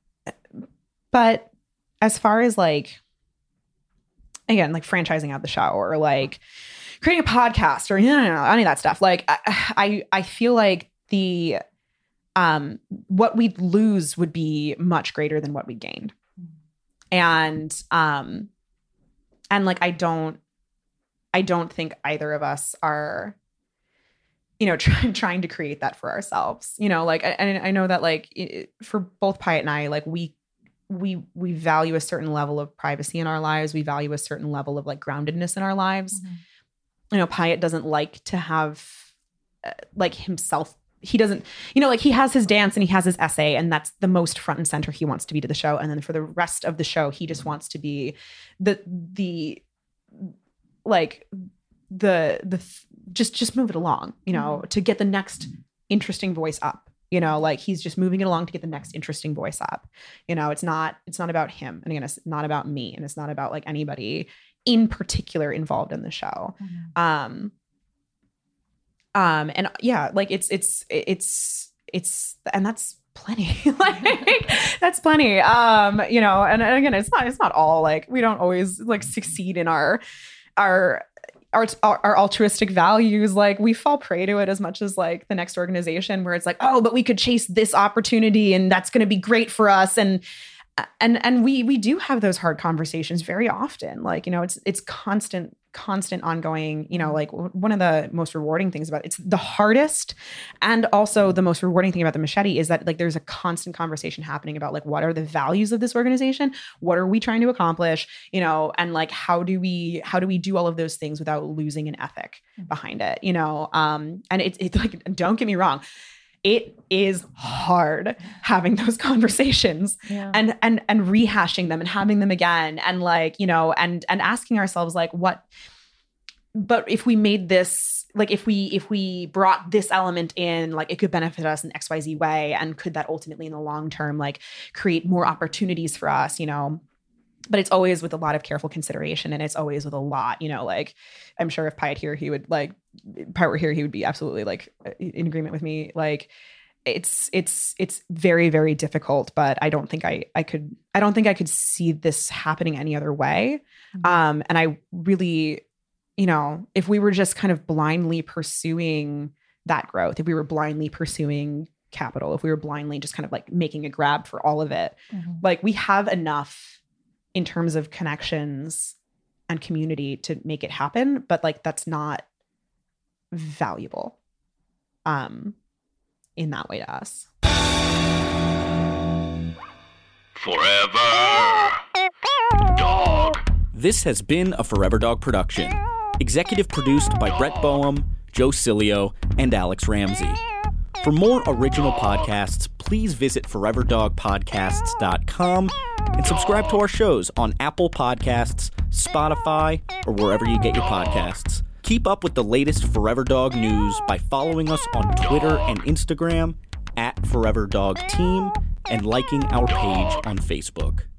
[SPEAKER 3] but as far as like, again, like franchising out the show or like creating a podcast or you know, any of that stuff. Like I, I, I feel like the, um, what we'd lose would be much greater than what we gained. And, um, and like, I don't, I don't think either of us are, you know, trying, trying to create that for ourselves, you know, like, and I know that like it, for both Pyatt and I, like we, we we value a certain level of privacy in our lives. We value a certain level of like groundedness in our lives. Mm-hmm. You know, Pyatt doesn't like to have uh, like himself. He doesn't, you know, like he has his dance and he has his essay, and that's the most front and center he wants to be to the show. And then for the rest of the show, he just wants to be the the like the the just just move it along, you know, mm-hmm. to get the next interesting voice up. You know, like he's just moving it along to get the next interesting voice up. You know, it's not, it's not about him. And again, it's not about me, and it's not about like anybody in particular involved in the show. Mm-hmm. Um, um, and yeah, like it's, it's, it's, it's, and that's plenty. Like that's plenty. Um, you know, and, and again, it's not, it's not all like, we don't always like succeed in our, our, Our, our altruistic values. Like we fall prey to it as much as like the next organization where it's like, oh, but we could chase this opportunity and that's going to be great for us. And, and, and we, we do have those hard conversations very often. Like, you know, it's, it's constant, constant ongoing, you know, like one of the most rewarding things about it, it's the hardest. And also the most rewarding thing about the Machete is that like, there's a constant conversation happening about like, what are the values of this organization? What are we trying to accomplish? You know, and like, how do we, how do we do all of those things without losing an ethic behind it? You know? Um, and it's, it's like, don't get me wrong. It is hard having those conversations yeah. and, and, and rehashing them and having them again. And like, you know, and, and asking ourselves like, what, but if we made this, like, if we, if we brought this element in, like it could benefit us in X Y Z way. And could that ultimately in the long term, like create more opportunities for us, you know? But it's always with a lot of careful consideration, and it's always with a lot, you know, like I'm sure if Pyatt here, he would like, Pyatt were here, he would be absolutely like in agreement with me. Like it's, it's, it's very, very difficult, but I don't think I, I could, I don't think I could see this happening any other way. Mm-hmm. Um, and I really, you know, if we were just kind of blindly pursuing that growth, if we were blindly pursuing capital, if we were blindly just kind of like making a grab for all of it, mm-hmm. like we have enough in terms of connections and community to make it happen, but like, that's not valuable, um, in that way to us.
[SPEAKER 1] Forever Dog.
[SPEAKER 4] This has been a Forever Dog production. Executive produced by Brett Boehm, Joe Cilio, and Alex Ramsey. For more original podcasts, please visit forever dog podcasts dot com and subscribe to our shows on Apple Podcasts, Spotify, or wherever you get your podcasts. Keep up with the latest Forever Dog news by following us on Twitter and Instagram at Forever Dog Team and liking our page on Facebook.